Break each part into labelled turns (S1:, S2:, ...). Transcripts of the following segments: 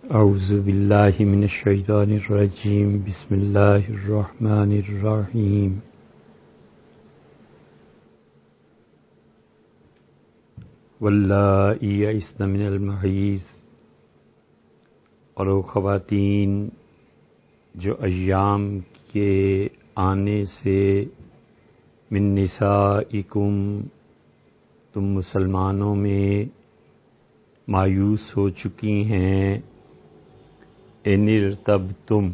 S1: اعوذ باللہ من الشیطان الرجیم بسم اللہ الرحمن الرحیم واللائی یئسن من المحیض، اور وہ خواتین جو ایام کے آنے سے من نسائکم تم مسلمانوں میں مایوس ہو چکی ہیں، ان ارتبتم،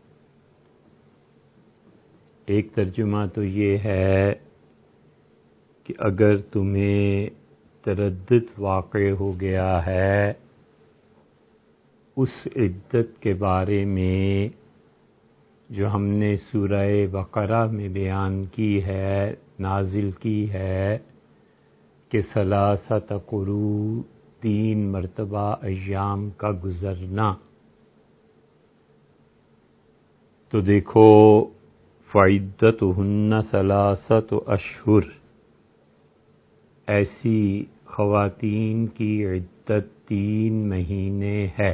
S1: ایک ترجمہ تو یہ ہے کہ اگر تمہیں تردد واقع ہو گیا ہے اس عدت کے بارے میں جو ہم نے سورہ بقرہ میں بیان کی ہے، نازل کی ہے کہ ثلاثۃ قروء، 3 مرتبہ ایام کا گزرنا، تو دیکھو فعدتہن 3 اشہر، ایسی خواتین کی عدت 3 مہینے ہے۔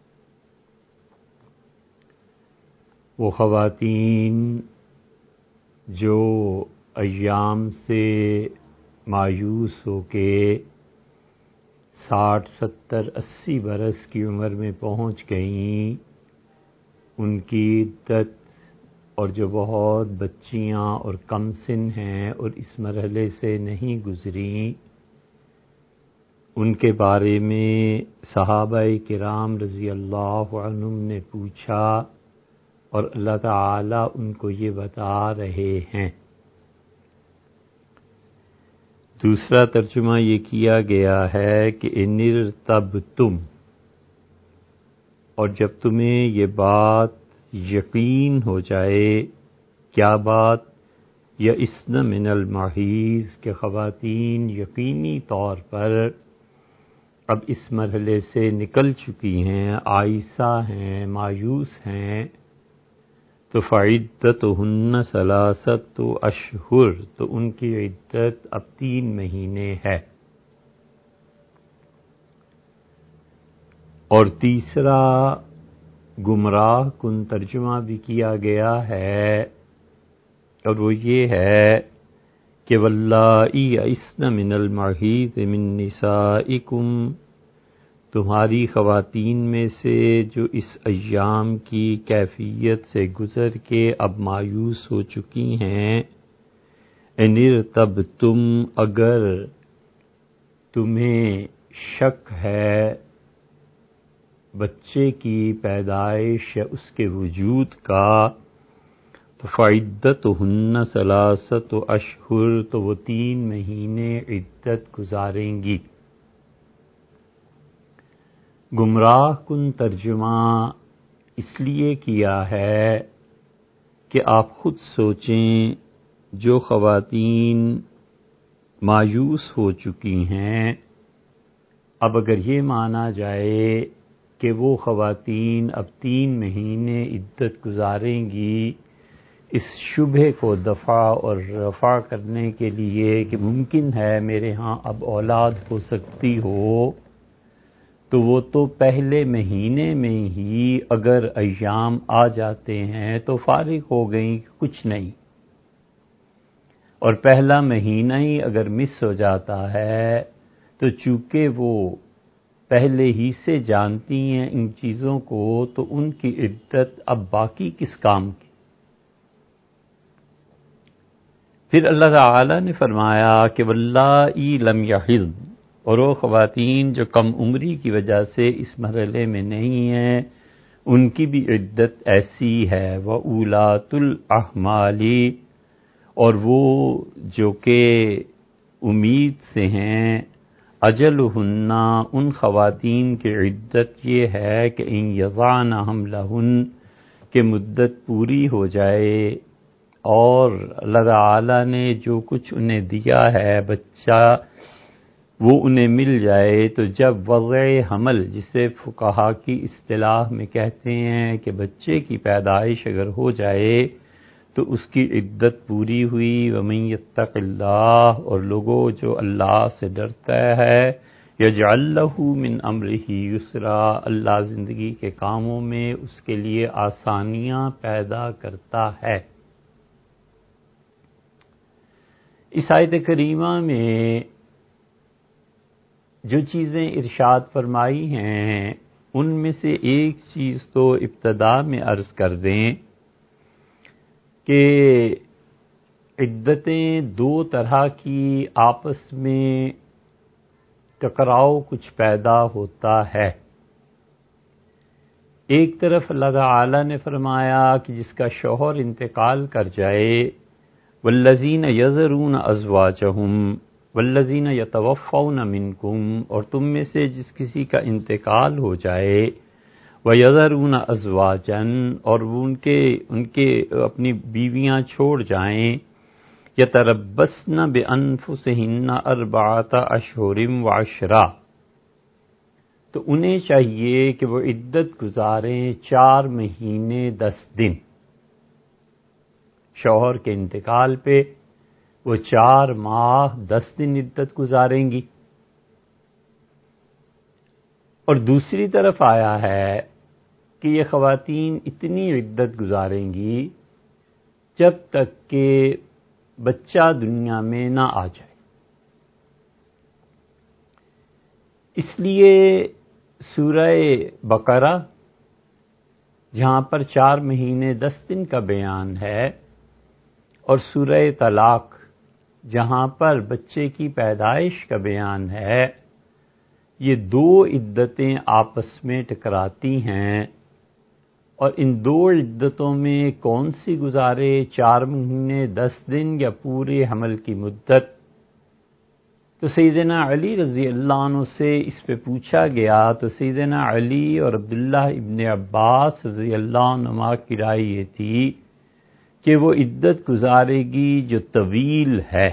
S1: وہ خواتین جو ایام سے مایوس ہو کے 60، 70، 80 برس کی عمر میں پہنچ گئیں، ان کی عدت، اور جو بہت بچیاں اور کم سن ہیں اور اس مرحلے سے نہیں گزریں، ان کے بارے میں صحابہ کرام رضی اللہ عنہم نے پوچھا اور اللہ تعالیٰ ان کو یہ بتا رہے ہیں۔ دوسرا ترجمہ یہ کیا گیا ہے کہ ان ارتبتم، اور جب تمہیں یہ بات یقین ہو جائے، کیا بات؟ یئسن من المحیض، کہ خواتین یقینی طور پر اب اس مرحلے سے نکل چکی ہیں، آئسہ ہیں، مایوس ہیں، تو فعدتہن 3 اشہر، تو ان کی عدت اب 3 مہینے ہے۔ اور تیسرا گمراہ کن ترجمہ بھی کیا گیا ہے، اور وہ یہ ہے کہ واللائی یئسن من المحیض من نسائکم، تمہاری خواتین میں سے جو اس ایام کی کیفیت سے گزر کے اب مایوس ہو چکی ہیں، ان ارتبتم، اگر تمہیں شک ہے بچے کی پیدائش یا اس کے وجود کا، تو فعدتہن 3 اشہر، تو وہ 3 مہینے عدت گزاریں گی۔ گمراہ کن ترجمہ اس لیے کیا ہے کہ آپ خود سوچیں، جو خواتین مایوس ہو چکی ہیں، اب اگر یہ مانا جائے کہ وہ خواتین اب 3 مہینے عدت گزاریں گی، اس شبہ کو دفع اور رفع کرنے کے لیے کہ ممکن ہے میرے ہاں اب اولاد ہو سکتی ہو، تو وہ تو پہلے مہینے میں ہی اگر ایام آ جاتے ہیں تو فارغ ہو گئیں، کچھ نہیں، اور پہلا مہینہ ہی اگر مس ہو جاتا ہے تو چونکہ وہ پہلے ہی سے جانتی ہیں ان چیزوں کو، تو ان کی عدت اب باقی کس کام کی۔ پھر اللہ تعالی نے فرمایا کہ واللائی لم یحضن، اور وہ خواتین جو کم عمری کی وجہ سے اس مرحلے میں نہیں ہیں، ان کی بھی عدت ایسی ہے، وَأُولَاتُ الْأَحْمَالِ، اور وہ جو کہ امید سے ہیں، اجلہن، ان خواتین کی عدت یہ ہے کہ ان یضعن حملہن، کہ مدت پوری ہو جائے، اور اللہ تعالی نے جو کچھ انہیں دیا ہے بچہ وہ انہیں مل جائے، تو جب وضع حمل، جسے فقہا کی اصطلاح میں کہتے ہیں کہ بچے کی پیدائش اگر ہو جائے تو اس کی عدت پوری ہوئی۔ وَمَن يَتَّقِ اللَّهَ، اور لوگوں جو اللہ سے ڈرتا ہے، یجعل لہ من امرہ یسرا، اللہ زندگی کے کاموں میں اس کے لیے آسانیاں پیدا کرتا ہے۔ اس آیت کریمہ میں جو چیزیں ارشاد فرمائی ہیں ان میں سے ایک چیز تو ابتدا میں عرض کر دیں کہ عدتیں دو طرح کی آپس میں ٹکراؤ کچھ پیدا ہوتا ہے۔ ایک طرف اللہ تعالی نے فرمایا کہ جس کا شوہر انتقال کر جائے، والذین یذرون ازواجہم والذین یتوفون منکم، اور تم میں سے جس کسی کا انتقال ہو جائے، وَيَذَرُونَ أَزْوَاجًا، اور وہ ان کے اپنی بیویاں چھوڑ جائیں، يَتَرَبَّصْنَ بِأَنفُسِهِنَّ أَرْبَعَةَ أَشْهُرٍ وَعَشْرًا، تو انہیں چاہیے کہ وہ عدت گزاریں 4 مہینے 10 دن۔ شوہر کے انتقال پہ وہ 4 ماہ 10 دن عدت گزاریں گی۔ اور دوسری طرف آیا ہے کہ یہ خواتین اتنی عدت گزاریں گی جب تک کہ بچہ دنیا میں نہ آ جائے۔ اس لیے سورہ بقرہ جہاں پر 4 مہینے 10 دن کا بیان ہے، اور سورہ طلاق جہاں پر بچے کی پیدائش کا بیان ہے، یہ دو عدتیں آپس میں ٹکراتی ہیں، اور ان دو عدتوں میں کون سی گزارے، 4 مہینے 10 دن یا پورے حمل کی مدت؟ تو سیدنا علی رضی اللہ عنہ سے اس پہ پوچھا گیا تو سیدنا علی اور عبداللہ ابن عباس رضی اللہ عنہما کی رائے یہ تھی کہ وہ عدت گزارے گی جو طویل ہے۔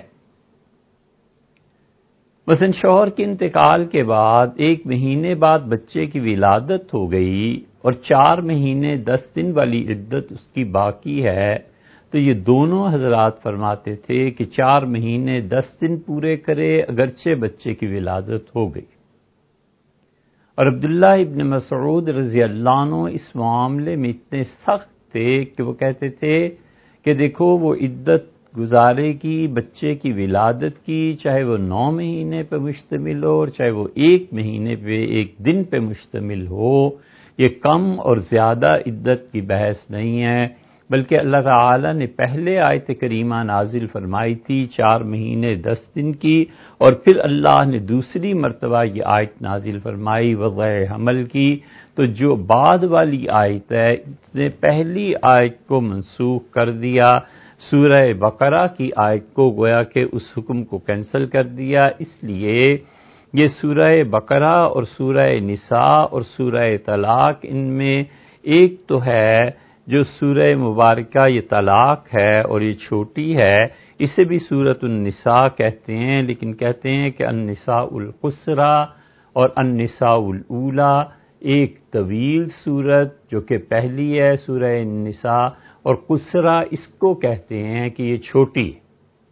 S1: مثلا شوہر کے انتقال کے بعد 1 مہینے بعد بچے کی ولادت ہو گئی اور 4 مہینے 10 دن والی عدت اس کی باقی ہے، تو یہ دونوں حضرات فرماتے تھے کہ 4 مہینے 10 دن پورے کرے اگرچہ بچے کی ولادت ہو گئی۔ اور عبداللہ ابن مسعود رضی اللہ عنہ اس معاملے میں اتنے سخت تھے کہ وہ کہتے تھے کہ دیکھو وہ عدت گزارے گی بچے کی ولادت کی، چاہے وہ 9 مہینے پہ مشتمل ہو اور چاہے وہ 1 مہینے پہ 1 دن پہ مشتمل ہو، یہ کم اور زیادہ عدت کی بحث نہیں ہے، بلکہ اللہ تعالی نے پہلے آیت کریمہ نازل فرمائی تھی 4 مہینے 10 دن کی، اور پھر اللہ نے دوسری مرتبہ یہ آیت نازل فرمائی وضع حمل کی، تو جو بعد والی آیت ہے اس نے پہلی آیت کو منسوخ کر دیا، سورہ بقرہ کی آیت کو گویا کہ اس حکم کو کینسل کر دیا۔ اس لیے یہ سورہ بقرہ اور سورہ نساء اور سورہ طلاق، ان میں ایک تو ہے جو سورہ مبارکہ یہ طلاق ہے اور یہ چھوٹی ہے، اسے بھی سورۃ النساء کہتے ہیں، لیکن کہتے ہیں کہ النساء القصریٰ اور النساء الاولیٰ، ایک طویل سورت جو کہ پہلی ہے سورہ النساء، اور قصریٰ اس کو کہتے ہیں کہ یہ چھوٹی ہے۔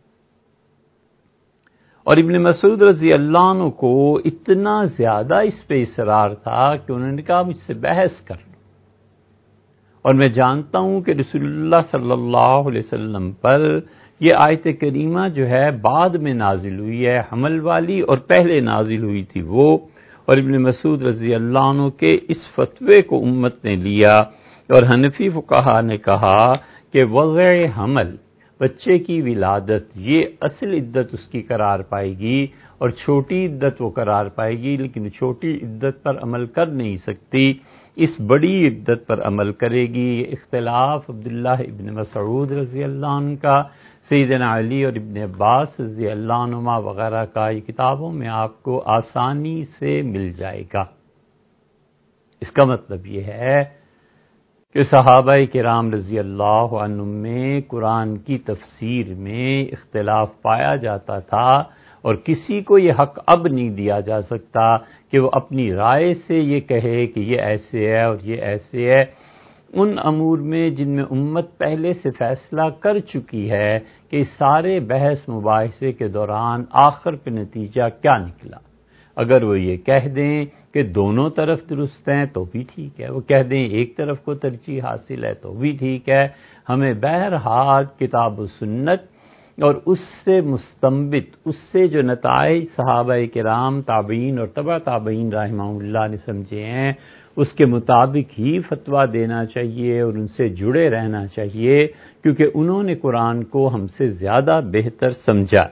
S1: اور ابن مسعود رضی اللہ عنہ کو اتنا زیادہ اس پہ اصرار تھا کہ انہوں نے کہا مجھ سے بحث کر لو، اور میں جانتا ہوں کہ رسول اللہ صلی اللہ علیہ وسلم پر یہ آیت کریمہ جو ہے بعد میں نازل ہوئی ہے حمل والی، اور پہلے نازل ہوئی تھی وہ، اور ابن مسعود رضی اللہ عنہ کے اس فتوے کو امت نے لیا، اور حنفی فقہا نے کہا کہ وضع حمل بچے کی ولادت یہ اصل عدت اس کی قرار پائے گی، اور چھوٹی عدت وہ قرار پائے گی، لیکن چھوٹی عدت پر عمل کر نہیں سکتی، اس بڑی عدت پر عمل کرے گی۔ یہ اختلاف عبداللہ ابن مسعود رضی اللہ عنہ کا، سیدنا علی اور ابن عباس رضی اللہ عنہما وغیرہ کا، یہ کتابوں میں آپ کو آسانی سے مل جائے گا۔ اس کا مطلب یہ ہے کہ صحابہ کرام رضی اللہ عنہم میں قرآن کی تفسیر میں اختلاف پایا جاتا تھا، اور کسی کو یہ حق اب نہیں دیا جا سکتا کہ وہ اپنی رائے سے یہ کہے کہ یہ ایسے ہے اور یہ ایسے ہے، ان امور میں جن میں امت پہلے سے فیصلہ کر چکی ہے کہ اس سارے بحث مباحثے کے دوران آخر پہ نتیجہ کیا نکلا۔ اگر وہ یہ کہہ دیں کہ دونوں طرف درست ہیں تو بھی ٹھیک ہے، وہ کہہ دیں ایک طرف کو ترجیح حاصل ہے تو بھی ٹھیک ہے۔ ہمیں بہرحال کتاب و سنت اور اس سے مستنبط، اس سے جو نتائج صحابہ کرام، تابعین اور تبع تابعین رحمہم اللہ نے سمجھے ہیں اس کے مطابق ہی فتویٰ دینا چاہیے اور ان سے جڑے رہنا چاہیے، کیونکہ انہوں نے قرآن کو ہم سے زیادہ بہتر سمجھا۔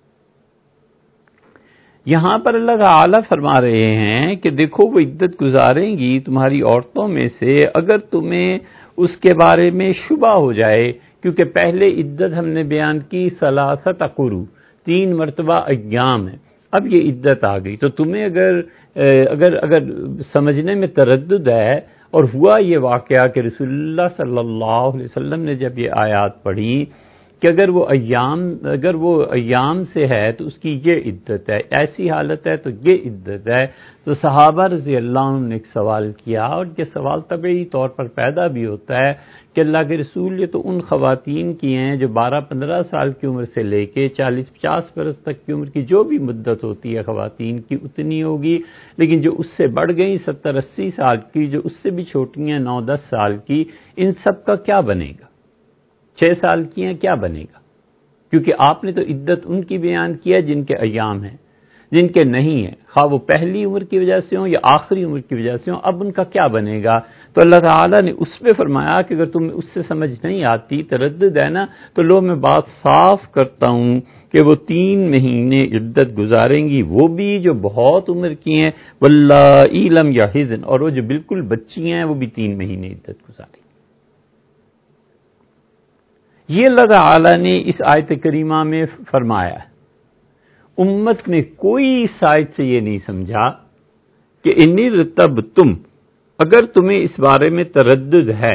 S1: یہاں پر اللہ تعالیٰ فرما رہے ہیں کہ دیکھو وہ عدت گزاریں گی تمہاری عورتوں میں سے اگر تمہیں اس کے بارے میں شبہ ہو جائے، کیونکہ پہلے عدت ہم نے بیان کی ثلاثت قروء، 3 مرتبہ ایام ہے، اب یہ عدت آ گئی تو تمہیں اگر سمجھنے میں تردد ہے، اور ہوا یہ واقعہ کہ رسول اللہ صلی اللہ علیہ وسلم نے جب یہ آیات پڑھی کہ اگر وہ ایام سے ہے تو اس کی یہ عدت ہے، ایسی حالت ہے تو یہ عدت ہے، تو صحابہ رضی اللہ عنہ نے ایک سوال کیا، اور یہ سوال طبعی طور پر پیدا بھی ہوتا ہے کہ اللہ کے رسول یہ تو ان خواتین کی ہیں جو 12-15 سال کی عمر سے لے کے 40-50 برس تک کی عمر کی جو بھی مدت ہوتی ہے خواتین کی اتنی ہوگی، لیکن جو اس سے بڑھ گئی 70-80 سال کی، جو اس سے بھی چھوٹی ہیں 9-10 سال کی، ان سب کا کیا بنے گا؟ 6 سال کی ہیں کیا بنے گا؟ کیونکہ آپ نے تو عدت ان کی بیان کیا جن کے ایام ہیں، جن کے نہیں ہیں، خواہ وہ پہلی عمر کی وجہ سے ہوں یا آخری عمر کی وجہ سے ہوں، اب ان کا کیا بنے گا؟ تو اللہ تعالیٰ نے اس پہ فرمایا کہ اگر تمہیں اس سے سمجھ نہیں آتی، تردد ہے نا، تو لو میں بات صاف کرتا ہوں کہ وہ 3 مہینے عدت گزاریں گی، وہ بھی جو بہت عمر کی ہیں، واللائی لم یحضن، اور وہ جو بالکل بچی ہیں وہ بھی 3 مہینے عدت گزاریں۔ یہ اللہ تعالیٰ نے اس آیت کریمہ میں فرمایا ہے۔ امت میں کوئی اس آیت سے یہ نہیں سمجھا کہ انی رتبتم، اگر تمہیں اس بارے میں تردد ہے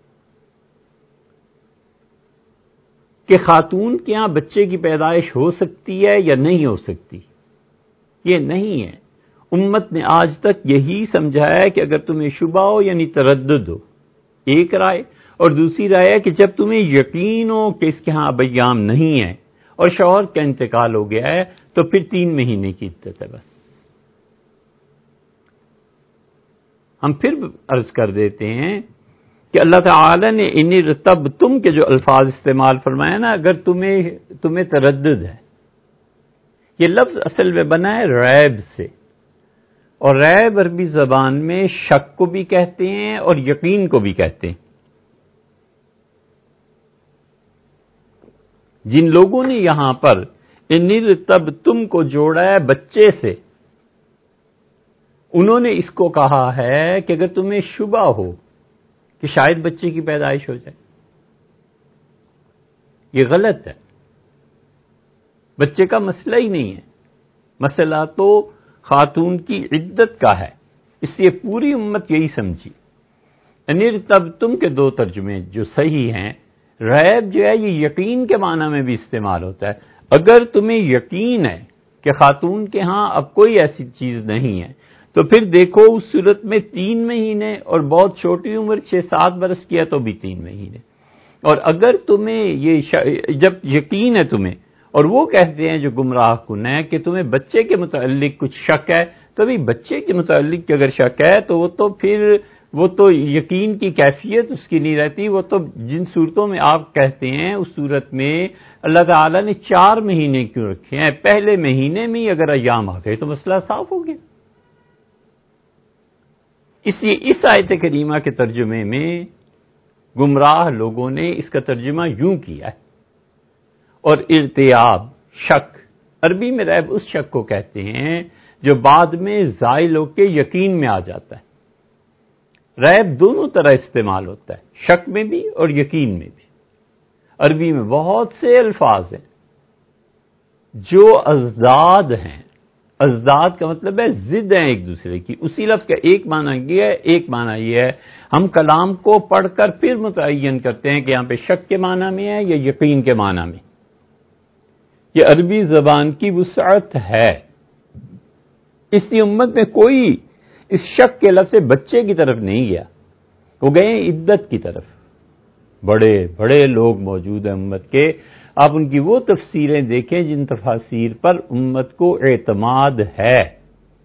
S1: کہ خاتون کے ہاں بچے کی پیدائش ہو سکتی ہے یا نہیں ہو سکتی، یہ نہیں ہے۔ امت نے آج تک یہی سمجھا ہے کہ اگر تمہیں شبہ ہو یعنی تردد ہو، ایک رائے، اور دوسری رائے ہے کہ جب تمہیں یقین ہو کہ اس کے ہاں اب ایام نہیں ہے اور شوہر کا انتقال ہو گیا ہے تو پھر 3 مہینے کی عدت ہے بس۔ ہم پھر عرض کر دیتے ہیں کہ اللہ تعالی نے انی رتبتم کے جو الفاظ استعمال فرمایا نا، اگر تمہیں تردد ہے، یہ لفظ اصل میں بنا ہے ریب سے، اور ریب عربی زبان میں شک کو بھی کہتے ہیں اور یقین کو بھی کہتے ہیں۔ جن لوگوں نے یہاں پر انی رتبتم کو جوڑا ہے بچے سے، انہوں نے اس کو کہا ہے کہ اگر تمہیں شبہ ہو کہ شاید بچے کی پیدائش ہو جائے، یہ غلط ہے۔ بچے کا مسئلہ ہی نہیں ہے، مسئلہ تو خاتون کی عدت کا ہے، اس لیے پوری امت یہی سمجھی۔ انی رتبتم کے 2 ترجمے جو صحیح ہیں، ریب جو ہے یہ یقین کے معنی میں بھی استعمال ہوتا ہے۔ اگر تمہیں یقین ہے کہ خاتون کے ہاں اب کوئی ایسی چیز نہیں ہے تو پھر دیکھو اس صورت میں 3 مہینے، اور بہت چھوٹی عمر 6-7 برس کی ہے تو بھی 3 مہینے۔ اور اگر تمہیں جب یقین ہے تمہیں، اور وہ کہتے ہیں جو گمراہ کن ہے کہ تمہیں بچے کے متعلق کچھ شک ہے، تو ابھی بچے کے متعلق اگر شک ہے تو وہ تو یقین کی کیفیت اس کی نہیں رہتی، وہ تو جن صورتوں میں آپ کہتے ہیں اس صورت میں اللہ تعالیٰ نے 4 مہینے کیوں رکھے ہیں؟ پہلے مہینے میں اگر ایام آ گئے تو مسئلہ صاف ہو گیا۔ اس لیے اس آیت کریمہ کے ترجمے میں گمراہ لوگوں نے اس کا ترجمہ یوں کیا ہے، اور ارتیاب، شک، عربی میں ریب اس شک کو کہتے ہیں جو بعد میں زائل ہو کے یقین میں آ جاتا ہے۔ ریب دونوں طرح استعمال ہوتا ہے، شک میں بھی اور یقین میں بھی۔ عربی میں بہت سے الفاظ ہیں جو ازداد ہیں، ازداد کا مطلب ہے ضد ہیں ایک دوسرے کی، اسی لفظ کا ایک معنی یہ ہے، ایک معنی یہ ہے۔ ہم کلام کو پڑھ کر پھر متعین کرتے ہیں کہ یہاں پہ شک کے معنی میں ہے یا یقین کے معنی میں۔ یہ عربی زبان کی وسعت ہے، اس لیے امت میں کوئی اس شک کے لفظ سے بچے کی طرف نہیں گیا، وہ گئے عدت کی طرف۔ بڑے بڑے لوگ موجود ہیں امت کے، آپ ان کی وہ تفسیریں دیکھیں جن تفاسیر پر امت کو اعتماد ہے،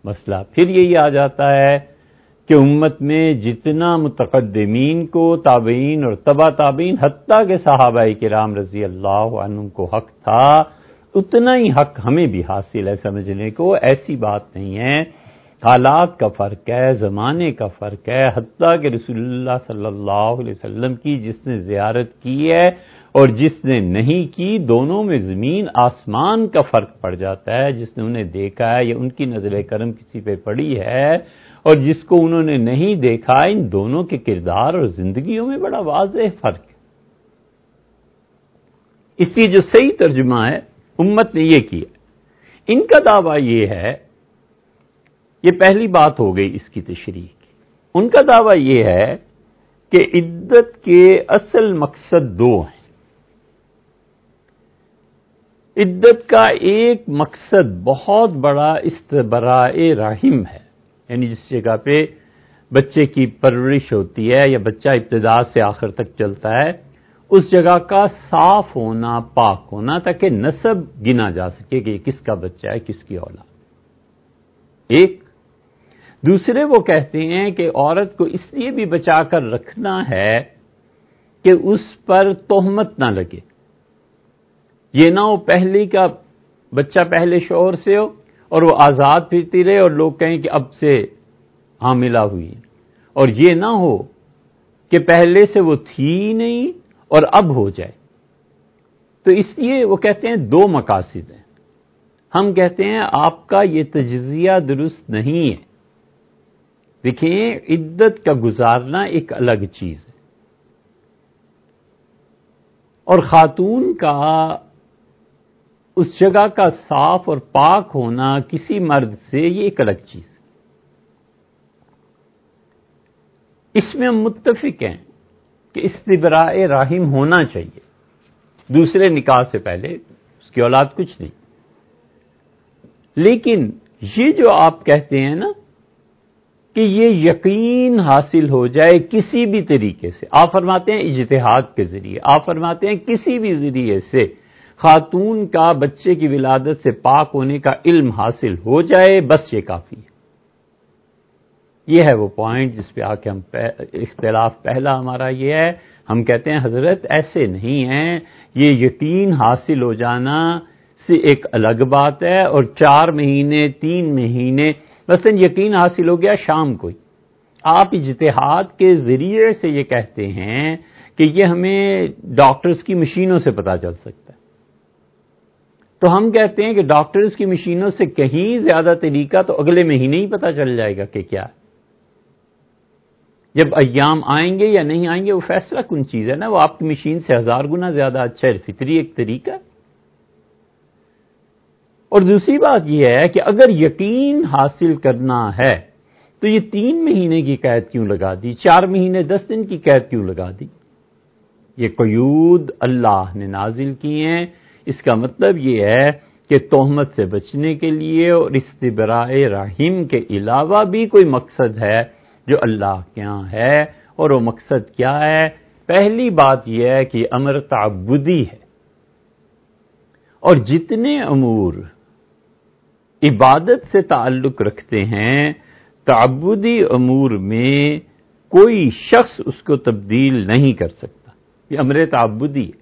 S1: مسئلہ پھر یہی آ جاتا ہے کہ امت میں جتنا متقدمین کو تابعین اور تبع تابعین حتیٰ کہ صحابہ کرام رضی اللہ عنہم کو حق تھا اتنا ہی حق ہمیں بھی حاصل ہے سمجھنے کو. ایسی بات نہیں ہے، حالات کا فرق ہے، زمانے کا فرق ہے. حتیٰ کہ رسول اللہ صلی اللہ علیہ وسلم کی جس نے زیارت کی ہے اور جس نے نہیں کی، دونوں میں زمین آسمان کا فرق پڑ جاتا ہے. جس نے انہیں دیکھا ہے یا ان کی نظر کرم کسی پہ پڑی ہے اور جس کو انہوں نے نہیں دیکھا، ان دونوں کے کردار اور زندگیوں میں بڑا واضح فرق ہے. اس لیے جو صحیح ترجمہ ہے امت نے یہ کیا. ان کا دعویٰ یہ ہے، یہ پہلی بات ہو گئی اس کی تشریح کی. ان کا دعویٰ یہ ہے کہ عدت کے اصل مقصد دو ہیں. عدت کا ایک مقصد بہت بڑا استبراء رحم ہے، یعنی جس جگہ پہ بچے کی پرورش ہوتی ہے یا بچہ ابتدا سے آخر تک چلتا ہے، اس جگہ کا صاف ہونا، پاک ہونا، تاکہ نسب گنا جا سکے کہ یہ کس کا بچہ ہے، کس کی اولاد. ایک دوسرے وہ کہتے ہیں کہ عورت کو اس لیے بھی بچا کر رکھنا ہے کہ اس پر تہمت نہ لگے. یہ نہ ہو پہلے کا بچہ پہلے شوہر سے ہو اور وہ آزاد پھرتی رہے اور لوگ کہیں کہ اب سے حاملہ ہوئی، اور یہ نہ ہو کہ پہلے سے وہ تھی نہیں اور اب ہو جائے. تو اس لیے وہ کہتے ہیں دو مقاصد ہیں. ہم کہتے ہیں آپ کا یہ تجزیہ درست نہیں ہے. دیکھیں، عدت کا گزارنا ایک الگ چیز ہے اور خاتون کا اس جگہ کا صاف اور پاک ہونا کسی مرد سے یہ ایک الگ چیز ہے. اس میں ہم متفق ہیں کہ استبراء رحم ہونا چاہیے دوسرے نکاح سے پہلے، اس کی اولاد کچھ نہیں. لیکن یہ جو آپ کہتے ہیں نا کہ یہ یقین حاصل ہو جائے کسی بھی طریقے سے، آپ فرماتے ہیں اجتہاد کے ذریعے، آپ فرماتے ہیں کسی بھی ذریعے سے خاتون کا بچے کی ولادت سے پاک ہونے کا علم حاصل ہو جائے، بس یہ کافی ہے. یہ ہے وہ پوائنٹ جس پہ آ کے ہم اختلاف پہلا ہمارا یہ ہے. ہم کہتے ہیں حضرت ایسے نہیں ہیں، یہ یقین حاصل ہو جانا سے ایک الگ بات ہے، اور 4 مہینے 3 مہینے مثلا یقین حاصل ہو گیا شام کو ہی، آپ اجتہاد کے ذریعے سے یہ کہتے ہیں کہ یہ ہمیں ڈاکٹرز کی مشینوں سے پتہ چل سکتا ہے. تو ہم کہتے ہیں کہ ڈاکٹرز کی مشینوں سے کہیں زیادہ طریقہ تو اگلے مہینے ہی پتہ چل جائے گا کہ کیا ہے. جب ایام آئیں گے یا نہیں آئیں گے وہ فیصلہ کن چیز ہے نا، وہ آپ کی مشین سے 1000 گنا زیادہ اچھا ہے، فطری ایک طریقہ. اور دوسری بات یہ ہے کہ اگر یقین حاصل کرنا ہے تو یہ 3 مہینے کی قید کیوں لگا دی، 4 مہینے 10 دن کی قید کیوں لگا دی؟ یہ قیود اللہ نے نازل کیے ہیں. اس کا مطلب یہ ہے کہ تہمت سے بچنے کے لیے اور استبراء رحم کے علاوہ بھی کوئی مقصد ہے جو اللہ کے ہاں ہے. اور وہ مقصد کیا ہے؟ پہلی بات یہ ہے کہ امر تعبدی ہے، اور جتنے امور عبادت سے تعلق رکھتے ہیں تعبدی امور میں کوئی شخص اس کو تبدیل نہیں کر سکتا. یہ امر تعبدی ہے.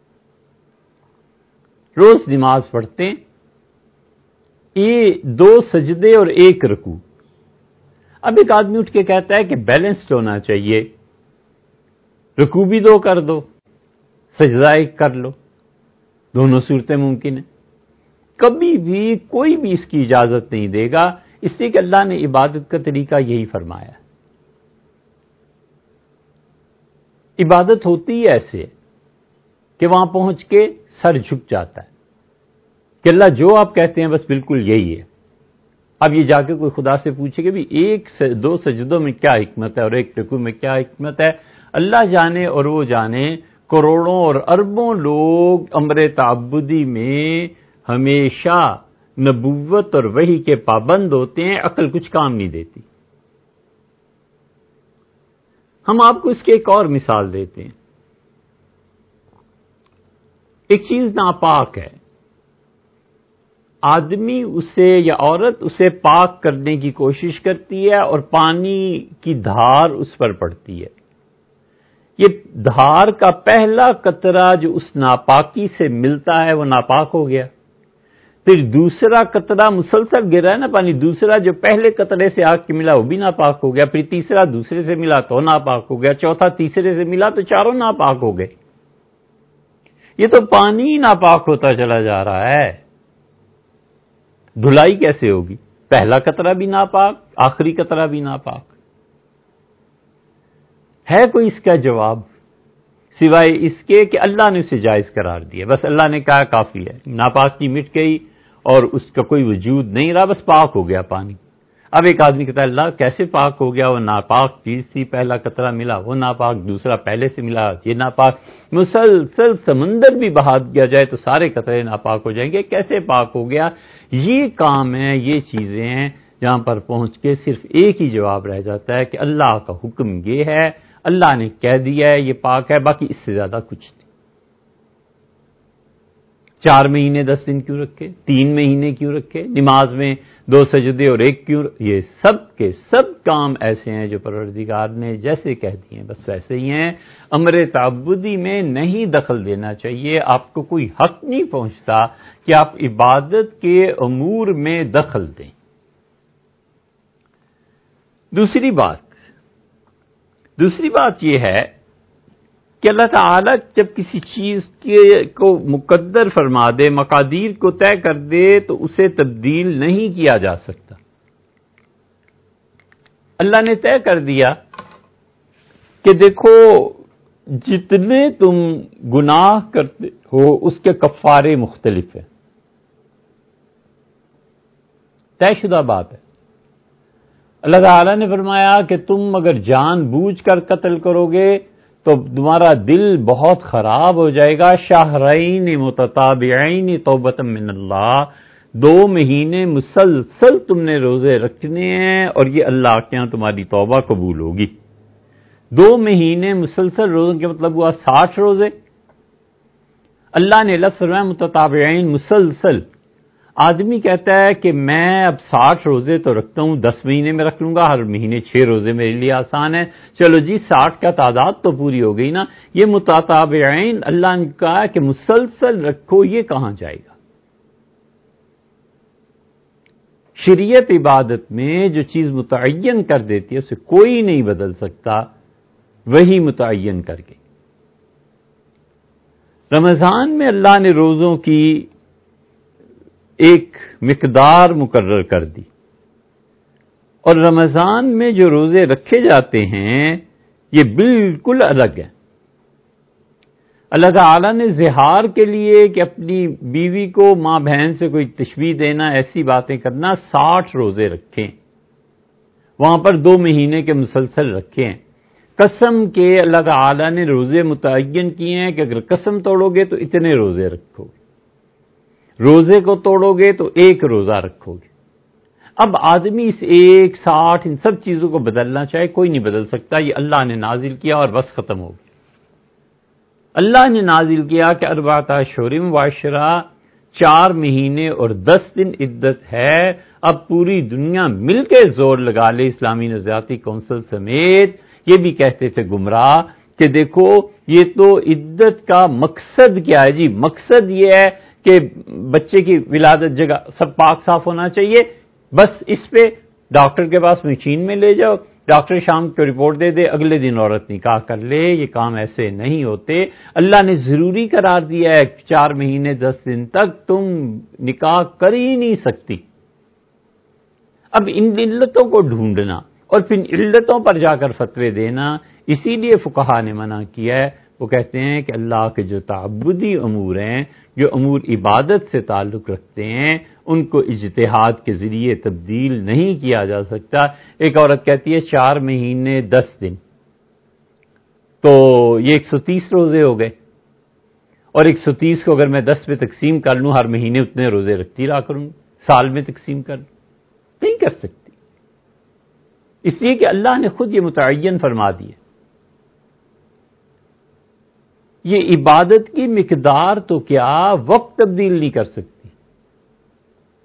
S1: روز نماز پڑھتے ہیں، یہ 2 سجدے اور 1 رکوع. اب ایک آدمی اٹھ کے کہتا ہے کہ بیلنسڈ ہونا چاہیے، رکوع بھی 2 کر دو، سجدہ 1 کر لو، دونوں صورتیں ممکن ہیں. کبھی بھی کوئی بھی اس کی اجازت نہیں دے گا، اس لیے کہ اللہ نے عبادت کا طریقہ یہی فرمایا ہے. عبادت ہوتی ہے ایسے کہ وہاں پہنچ کے سر جھک جاتا ہے کہ اللہ جو آپ کہتے ہیں بس بالکل یہی ہے. اب یہ جا کے کوئی خدا سے پوچھے کہ بھی 2 سجدوں میں کیا حکمت ہے اور 1 رکوع میں کیا حکمت ہے، اللہ جانے اور وہ جانے. کروڑوں اور اربوں لوگ امر تعبدی میں ہمیشہ نبوت اور وحی کے پابند ہوتے ہیں، عقل کچھ کام نہیں دیتی. ہم آپ کو اس کی ایک اور مثال دیتے ہیں. ایک چیز ناپاک ہے، آدمی اسے یا عورت اسے پاک کرنے کی کوشش کرتی ہے اور پانی کی دھار اس پر پڑتی ہے. یہ دھار کا پہلا قطرہ جو اس ناپاکی سے ملتا ہے وہ ناپاک ہو گیا. پھر دوسرا قطرہ مسلسل گر رہا ہے نا پانی، دوسرا جو پہلے قطرے سے آگ کے ملا وہ بھی ناپاک ہو گیا، پھر تیسرا دوسرے سے ملا تو ناپاک ہو گیا، چوتھا تیسرے سے ملا تو چاروں ناپاک ہو گئے. یہ تو پانی ناپاک ہوتا چلا جا رہا ہے. دھلائی کیسے ہوگی؟ پہلا قطرہ بھی ناپاک، آخری قطرہ بھی ناپاک. ہے کوئی اس کا جواب سوائے اس کے کہ اللہ نے اسے جائز قرار دیا؟ بس اللہ نے کہا کافی ہے، ناپاکی مٹ گئی اور اس کا کوئی وجود نہیں رہا، بس پاک ہو گیا پانی. اب ایک آدمی کہتا ہے اللہ کیسے پاک ہو گیا؟ وہ ناپاک چیز تھی، پہلا قطرہ ملا وہ ناپاک، دوسرا پہلے سے ملا یہ ناپاک. مسلسل سمندر بھی بہا دیا جائے تو سارے قطرے ناپاک ہو جائیں گے. کیسے پاک ہو گیا؟ یہ کام ہے، یہ چیزیں ہیں جہاں پر پہنچ کے صرف ایک ہی جواب رہ جاتا ہے کہ اللہ کا حکم یہ ہے، اللہ نے کہہ دیا ہے یہ پاک ہے، باقی اس سے زیادہ کچھ نہیں. 4 مہینے 10 دن کیوں رکھے؟ 3 مہینے کیوں رکھے؟ نماز میں 2 سجدے اور 1 کیوں؟ یہ سب کے سب کام ایسے ہیں جو پروردگار نے جیسے کہہ دیے ہیں بس ویسے ہی ہیں. امر تعبدی میں نہیں دخل دینا چاہیے. آپ کو کوئی حق نہیں پہنچتا کہ آپ عبادت کے امور میں دخل دیں. دوسری بات یہ ہے کہ اللہ تعالیٰ جب کسی چیز کو مقدر فرما دے، مقادیر کو طے کر دے تو اسے تبدیل نہیں کیا جا سکتا. اللہ نے طے کر دیا کہ دیکھو جتنے تم گناہ کرتے ہو اس کے کفارے مختلف ہیں. طے شدہ بات ہے. اللہ تعالیٰ نے فرمایا کہ تم اگر جان بوجھ کر قتل کرو گے تو تمہارا دل بہت خراب ہو جائے گا. شہرین متتابعین توبۃ من اللہ، 2 مہینے مسلسل تم نے روزے رکھنے ہیں اور یہ اللہ کے یہاں تمہاری توبہ قبول ہوگی. 2 مہینے مسلسل روزوں کے مطلب ہوا 60 روزے. اللہ نے لفظ فرمایا متتابعین، مسلسل. آدمی کہتا ہے کہ میں اب 60 روزے تو رکھتا ہوں، 10 مہینے میں رکھ لوں گا، ہر مہینے 6 روزے میرے لیے آسان ہے. چلو جی 60 کا تعداد تو پوری ہو گئی نا. یہ متتابعین اللہ نے کہا کہ مسلسل رکھو، یہ کہاں جائے گا؟ شریعت عبادت میں جو چیز متعین کر دیتی ہے اسے کوئی نہیں بدل سکتا، وہی متعین کر کے. رمضان میں اللہ نے روزوں کی ایک مقدار مقرر کر دی اور رمضان میں جو روزے رکھے جاتے ہیں یہ بالکل الگ ہے. اللہ تعالیٰ نے زہار کے لیے کہ اپنی بیوی کو ماں بہن سے کوئی تشبیہ دینا، ایسی باتیں کرنا، 60 روزے رکھیں. وہاں پر 2 مہینے کے مسلسل رکھے ہیں. قسم کے اللہ تعالیٰ نے روزے متعین کیے ہیں کہ اگر قسم توڑو گے تو اتنے روزے رکھو گے، روزے کو توڑو گے تو 1 روزہ رکھو گے. اب آدمی اس 1 60 ان سب چیزوں کو بدلنا چاہے کوئی نہیں بدل سکتا. یہ اللہ نے نازل کیا اور بس ختم ہو گیا. اللہ نے نازل کیا کہ 4 اشہر وعشرہ، 4 مہینے اور 10 دن عدت ہے. اب پوری دنیا مل کے زور لگا لے، اسلامی نظریاتی کونسل سمیت، یہ بھی کہتے تھے گمراہ کہ دیکھو یہ تو عدت کا مقصد کیا ہے جی؟ مقصد یہ ہے کہ بچے کی ولادت جگہ سب پاک صاف ہونا چاہیے. بس اس پہ ڈاکٹر کے پاس مشین میں لے جاؤ، ڈاکٹر شام کو رپورٹ دے دے، اگلے دن عورت نکاح کر لے. یہ کام ایسے نہیں ہوتے. اللہ نے ضروری قرار دیا ہے 4 مہینے 10 دن تک تم نکاح کر ہی نہیں سکتی. اب ان علتوں کو ڈھونڈنا اور پھر علتوں پر جا کر فتوے دینا، اسی لیے فقہا نے منع کیا ہے. وہ کہتے ہیں کہ اللہ کے جو تعبدی امور ہیں، جو امور عبادت سے تعلق رکھتے ہیں، ان کو اجتہاد کے ذریعے تبدیل نہیں کیا جا سکتا. ایک عورت کہتی ہے 4 مہینے 10 دن، تو یہ 130 روزے ہو گئے، اور 130 کو اگر میں 10 پہ تقسیم کر لوں، ہر مہینے اتنے روزے رکھتی رہا کروں، سال میں تقسیم کر لوں. نہیں کر سکتی، اس لیے کہ اللہ نے خود یہ متعین فرما دی ہے. یہ عبادت کی مقدار تو کیا وقت تبدیل نہیں کر سکتی.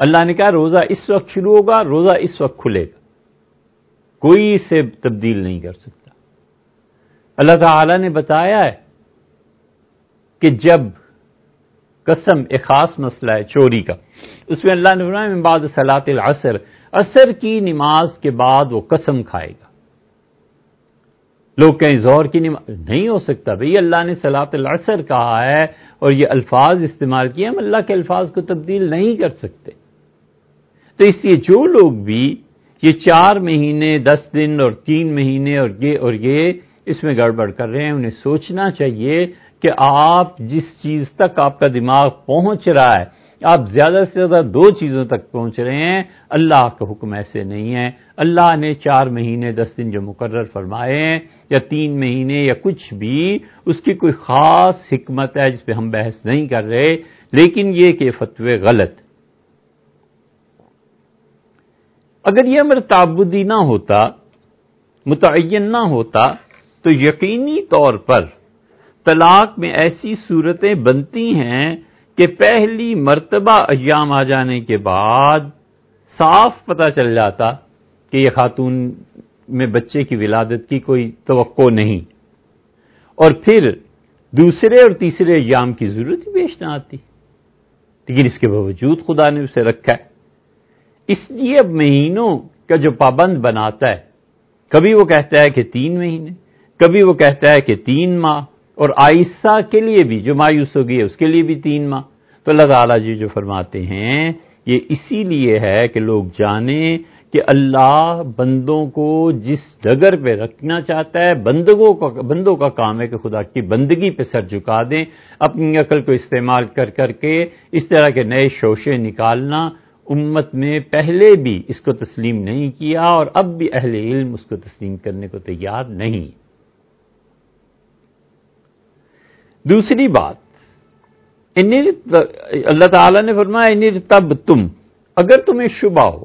S1: اللہ نے کہا روزہ اس وقت شروع ہوگا، روزہ اس وقت کھلے گا، کوئی اسے تبدیل نہیں کر سکتا۔ اللہ تعالی نے بتایا ہے کہ جب قسم ایک خاص مسئلہ ہے چوری کا، اس میں اللہ نے فرمایا من بعد صلاۃ العصر، عصر کی نماز کے بعد وہ قسم کھائے گا۔ لوگ کہیں ظہر کی نماز نہیں ہو سکتا، بھئی اللہ نے صلاۃ العصر کہا ہے اور یہ الفاظ استعمال کیے، ہم اللہ کے الفاظ کو تبدیل نہیں کر سکتے۔ تو اس لیے جو لوگ بھی یہ 4 مہینے 10 دن اور 3 مہینے اور یہ اس میں گڑبڑ کر رہے ہیں، انہیں سوچنا چاہیے کہ آپ جس چیز تک آپ کا دماغ پہنچ رہا ہے، آپ زیادہ سے زیادہ 2 چیزوں تک پہنچ رہے ہیں۔ اللہ کا حکم ایسے نہیں ہے۔ اللہ نے 4 مہینے 10 دن جو مقرر فرمائے ہیں یا 3 مہینے یا کچھ بھی، اس کی کوئی خاص حکمت ہے جس پہ ہم بحث نہیں کر رہے، لیکن یہ کہ فتوے غلط۔ اگر یہ امر تعبدی نہ ہوتا، متعین نہ ہوتا، تو یقینی طور پر طلاق میں ایسی صورتیں بنتی ہیں کہ پہلی مرتبہ ایام آ جانے کے بعد صاف پتہ چل جاتا کہ یہ خاتون میں بچے کی ولادت کی کوئی توقع نہیں، اور پھر دوسرے اور تیسرے ایام کی ضرورت ہی پیش نہ آتی، لیکن اس کے باوجود خدا نے اسے رکھا ہے۔ اس لیے اب مہینوں کا جو پابند بناتا ہے، کبھی وہ کہتا ہے کہ 3 مہینے، کبھی وہ کہتا ہے کہ 3 ماہ، اور عائشہ کے لیے بھی جو مایوس ہو گئی ہے اس کے لیے بھی 3 ماہ۔ تو اللہ تعالیٰ جی جو فرماتے ہیں یہ اسی لیے ہے کہ لوگ جانیں کہ اللہ بندوں کو جس ڈگر پہ رکھنا چاہتا ہے، بندوں کا کام ہے کہ خدا کی بندگی پہ سر جھکا دیں، اپنی عقل کو استعمال کر کے اس طرح کے نئے شوشے نکالنا۔ امت میں پہلے بھی اس کو تسلیم نہیں کیا اور اب بھی اہل علم اس کو تسلیم کرنے کو تیار نہیں۔ دوسری بات، اللہ تعالیٰ نے فرمایا ان ارتبتم، اگر تمہیں شبہ ہو۔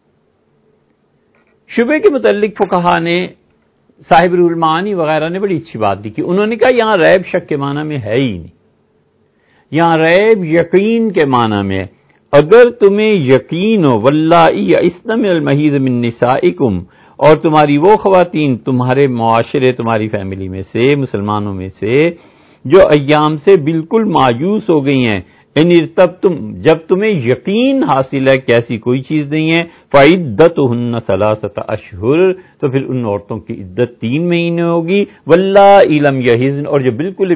S1: شبے کے متعلق فقہا نے، صاحب روح المعانی وغیرہ نے بڑی اچھی بات لکھی۔ انہوں نے کہا یہاں ریب شک کے معنی میں ہے ہی نہیں، یہاں ریب یقین کے معنی میں ہے۔ اگر تمہیں یقین ہو واللائی یئسن من المحیض من نسائکم، اور تمہاری وہ خواتین تمہارے معاشرے، تمہاری فیملی میں سے، مسلمانوں میں سے جو ایام سے بالکل مایوس ہو گئی ہیں، ان ارتبتم، جب تمہیں یقین حاصل ہے کہ ایسی کوئی چیز نہیں ہے، فعدتہن 3 اشہر، تو پھر ان عورتوں کی عدت 3 مہینے ہوگی۔ واللائی لم یحضن، اور جو بالکل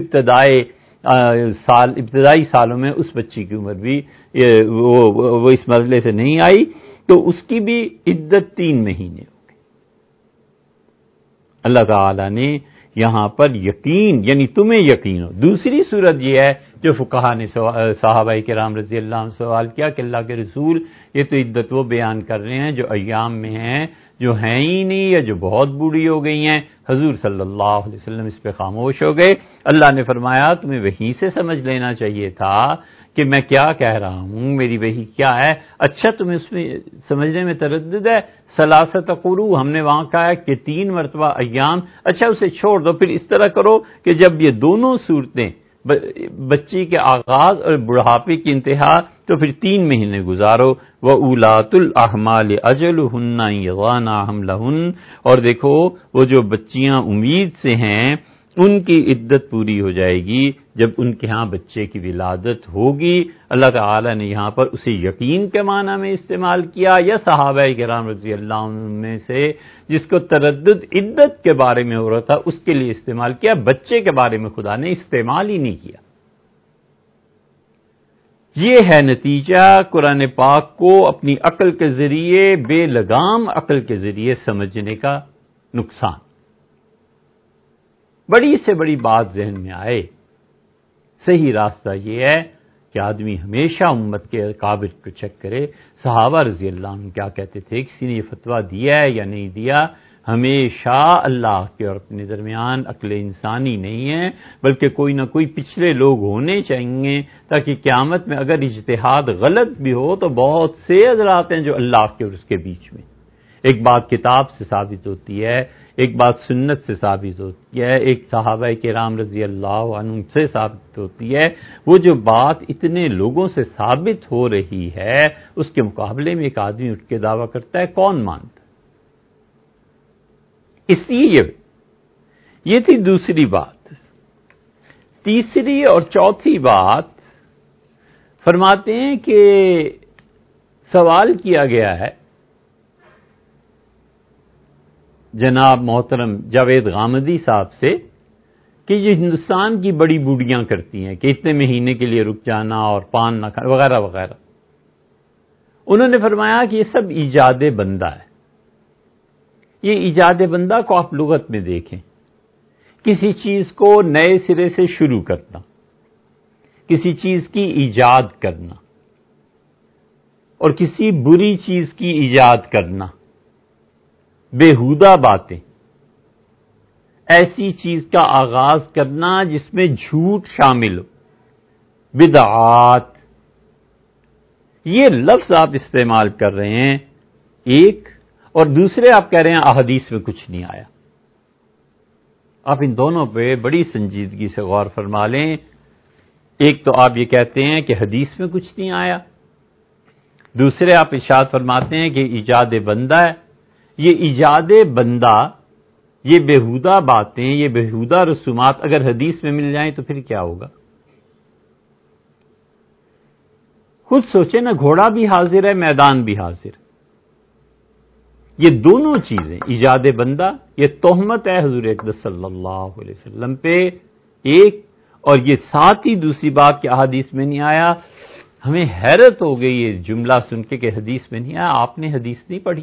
S1: ابتدائی سالوں میں اس بچی کی عمر بھی وہ اس مرحلے سے نہیں آئی، تو اس کی بھی عدت 3 مہینے ہوگی۔ اللہ تعالی نے یہاں پر یقین، یعنی تمہیں یقین ہو۔ دوسری صورت یہ ہے جو فقہا نے صحابہ کرام رضی اللہ عنہ سوال کیا کہ اللہ کے رسول، یہ تو عدت وہ بیان کر رہے ہیں جو ایام میں ہیں، جو ہیں ہی نہیں یا جو بہت بوڑھی ہو گئی ہیں۔ حضور صلی اللہ علیہ وسلم اس پہ خاموش ہو گئے۔ اللہ نے فرمایا تمہیں وحی سے سمجھ لینا چاہیے تھا کہ میں کیا کہہ رہا ہوں، میری وحی کیا ہے۔ اچھا تمہیں اس میں سمجھنے میں تردد ہے، ثلاثۃ قروء ہم نے وہاں کہا ہے کہ 3 مرتبہ ایام، اچھا اسے چھوڑ دو، پھر اس طرح کرو کہ جب یہ دونوں صورتیں، بچی کے آغاز اور بڑھاپے کی انتہا، تو پھر 3 مہینے گزارو۔ وَأُولَاتُ الْأَحْمَالِ أَجَلُهُنَّ أَن يَضَعْنَ حَمْلَهُنَّ، اور دیکھو وہ جو بچیاں امید سے ہیں ان کی عدت پوری ہو جائے گی جب ان کے ہاں بچے کی ولادت ہوگی۔ اللہ تعالی نے یہاں پر اسے یقین کے معنی میں استعمال کیا، یا صحابہ کرام رضی اللہ عنہ میں سے جس کو تردد عدت کے بارے میں ہو رہا تھا اس کے لیے استعمال کیا، بچے کے بارے میں خدا نے استعمال ہی نہیں کیا۔ یہ ہے نتیجہ قرآن پاک کو اپنی عقل کے ذریعے، بے لگام عقل کے ذریعے سمجھنے کا نقصان۔ بڑی سے بڑی بات ذہن میں آئے، صحیح راستہ یہ ہے کہ آدمی ہمیشہ امت کے اکابر کو چیک کرے۔ صحابہ رضی اللہ عنہ کیا کہتے تھے، کسی نے یہ فتویٰ دیا ہے یا نہیں دیا، ہمیشہ اللہ کے اور اپنے درمیان عقل انسانی نہیں ہے، بلکہ کوئی نہ کوئی پچھلے لوگ ہونے چاہیے تاکہ قیامت میں اگر اجتہاد غلط بھی ہو تو بہت سے حضرات ہیں جو اللہ کے اور اس کے بیچ میں، ایک بات کتاب سے ثابت ہوتی ہے، ایک بات سنت سے ثابت ہوتی ہے، ایک صحابہ کرام رضی اللہ عنہم سے ثابت ہوتی ہے۔ وہ جو بات اتنے لوگوں سے ثابت ہو رہی ہے، اس کے مقابلے میں ایک آدمی اٹھ کے دعویٰ کرتا ہے، کون مانتا؟ اس لیے یہ تھی دوسری بات۔ تیسری اور چوتھی بات فرماتے ہیں کہ سوال کیا گیا ہے جناب محترم جاوید غامدی صاحب سے کہ یہ ہندوستان کی بڑی بوڑھیاں کرتی ہیں کہ اتنے مہینے کے لیے رک جانا اور پان نہ کھانا وغیرہ وغیرہ۔ انہوں نے فرمایا کہ یہ سب ایجاد بندہ ہے۔ یہ ایجاد بندہ کو آپ لغت میں دیکھیں، کسی چیز کو نئے سرے سے شروع کرنا، کسی چیز کی ایجاد کرنا اور کسی بری چیز کی ایجاد کرنا، بیہودہ باتیں، ایسی چیز کا آغاز کرنا جس میں جھوٹ شامل ہو، بدعات۔ یہ لفظ آپ استعمال کر رہے ہیں ایک، اور دوسرے آپ کہہ رہے ہیں احادیث میں کچھ نہیں آیا۔ آپ ان دونوں پہ بڑی سنجیدگی سے غور فرما لیں۔ ایک تو آپ یہ کہتے ہیں کہ حدیث میں کچھ نہیں آیا، دوسرے آپ ارشاد فرماتے ہیں کہ ایجاد بندہ ہے۔ یہ ایجاد بندہ، یہ بیہودہ باتیں، یہ بیہودہ رسومات اگر حدیث میں مل جائیں تو پھر کیا ہوگا؟ خود سوچیں نا، گھوڑا بھی حاضر ہے، میدان بھی حاضر ہے۔ یہ دونوں چیزیں، ایجاد بندہ، یہ تہمت ہے حضور اقدس صلی اللہ علیہ وسلم پہ ایک، اور یہ ساتھ ہی دوسری بات کہ احادیث میں نہیں آیا۔ ہمیں حیرت ہو گئی یہ جملہ سن کے کہ حدیث میں نہیں آیا۔ آپ نے حدیث نہیں پڑھی؟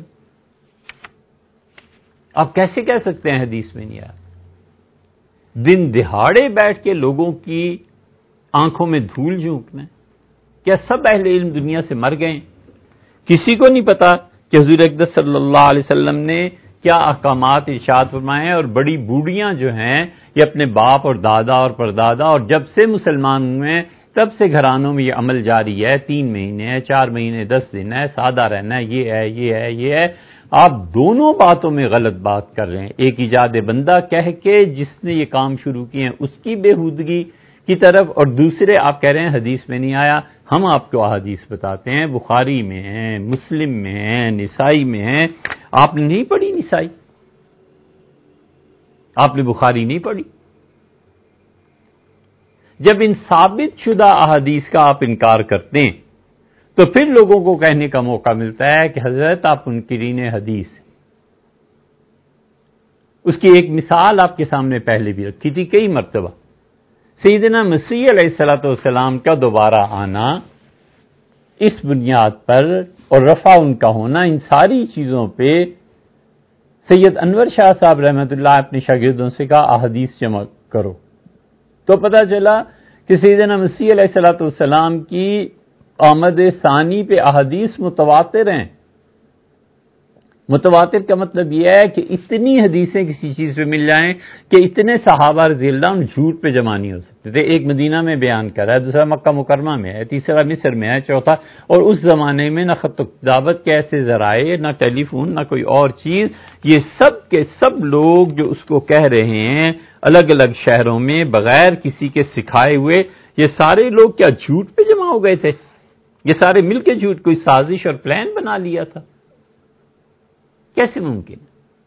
S1: آپ کیسے کہہ سکتے ہیں حدیث میں نہیں آیا؟ دن دہاڑے بیٹھ کے لوگوں کی آنکھوں میں دھول جھونکنا ہے؟ کیا سب اہل علم دنیا سے مر گئے؟ کسی کو نہیں پتا کہ حضور اقدس صلی اللہ علیہ وسلم نے کیا احکامات ارشاد فرمائے ہیں؟ اور بڑی بوڑھیاں جو ہیں یہ اپنے باپ اور دادا اور پردادا اور جب سے مسلمان ہوئے ہیں تب سے گھرانوں میں یہ عمل جاری ہے، 3 مہینے ہے، 4 مہینے 10 دن ہے، سادہ رہنا ہے، یہ ہے یہ ہے یہ ہے۔ آپ دونوں باتوں میں غلط بات کر رہے ہیں، ایک ایجاد بندہ کہہ کے جس نے یہ کام شروع کیے ہیں اس کی بےہودگی کی طرف، اور دوسرے آپ کہہ رہے ہیں حدیث میں نہیں آیا۔ ہم آپ کو احادیث بتاتے ہیں، بخاری میں ہیں، مسلم میں ہیں، نسائی میں ہیں۔ آپ نے نہیں پڑھی نسائی؟ آپ نے بخاری نہیں پڑھی؟ جب ان ثابت شدہ احادیث کا آپ انکار کرتے ہیں تو پھر لوگوں کو کہنے کا موقع ملتا ہے کہ حضرت آپ منکرین حدیث ہیں۔ اس کی ایک مثال آپ کے سامنے پہلے بھی رکھی تھی کئی مرتبہ، سیدنا مسیح علیہ الصلوۃ والسلام کا دوبارہ آنا، اس بنیاد پر اور رفع ان کا ہونا، ان ساری چیزوں پہ سید انور شاہ صاحب رحمۃ اللہ اپنے شاگردوں سے کہا احادیث جمع کرو، تو پتہ چلا کہ سیدنا مسیح علیہ الصلوۃ والسلام کی آمد ثانی پہ احادیث متواتر ہیں۔ متواتر کا مطلب یہ ہے کہ اتنی حدیثیں کسی چیز پہ مل جائیں کہ اتنے صحابہ رضی اللہ عنہ جھوٹ پہ جمع نہیں ہو سکتے تھے۔ ایک مدینہ میں بیان کر رہا ہے، دوسرا مکہ مکرمہ میں ہے، تیسرا مصر میں ہے، چوتھا، اور اس زمانے میں نہ خط و کتابت کے ایسے ذرائع، نہ ٹیلی فون، نہ کوئی اور چیز۔ یہ سب کے سب لوگ جو اس کو کہہ رہے ہیں الگ الگ شہروں میں بغیر کسی کے سکھائے ہوئے، یہ سارے لوگ کیا جھوٹ پہ جمع ہو گئے تھے؟ یہ سارے مل کے جھوٹ، کوئی سازش اور پلان بنا لیا تھا؟ کیسے ممکن؟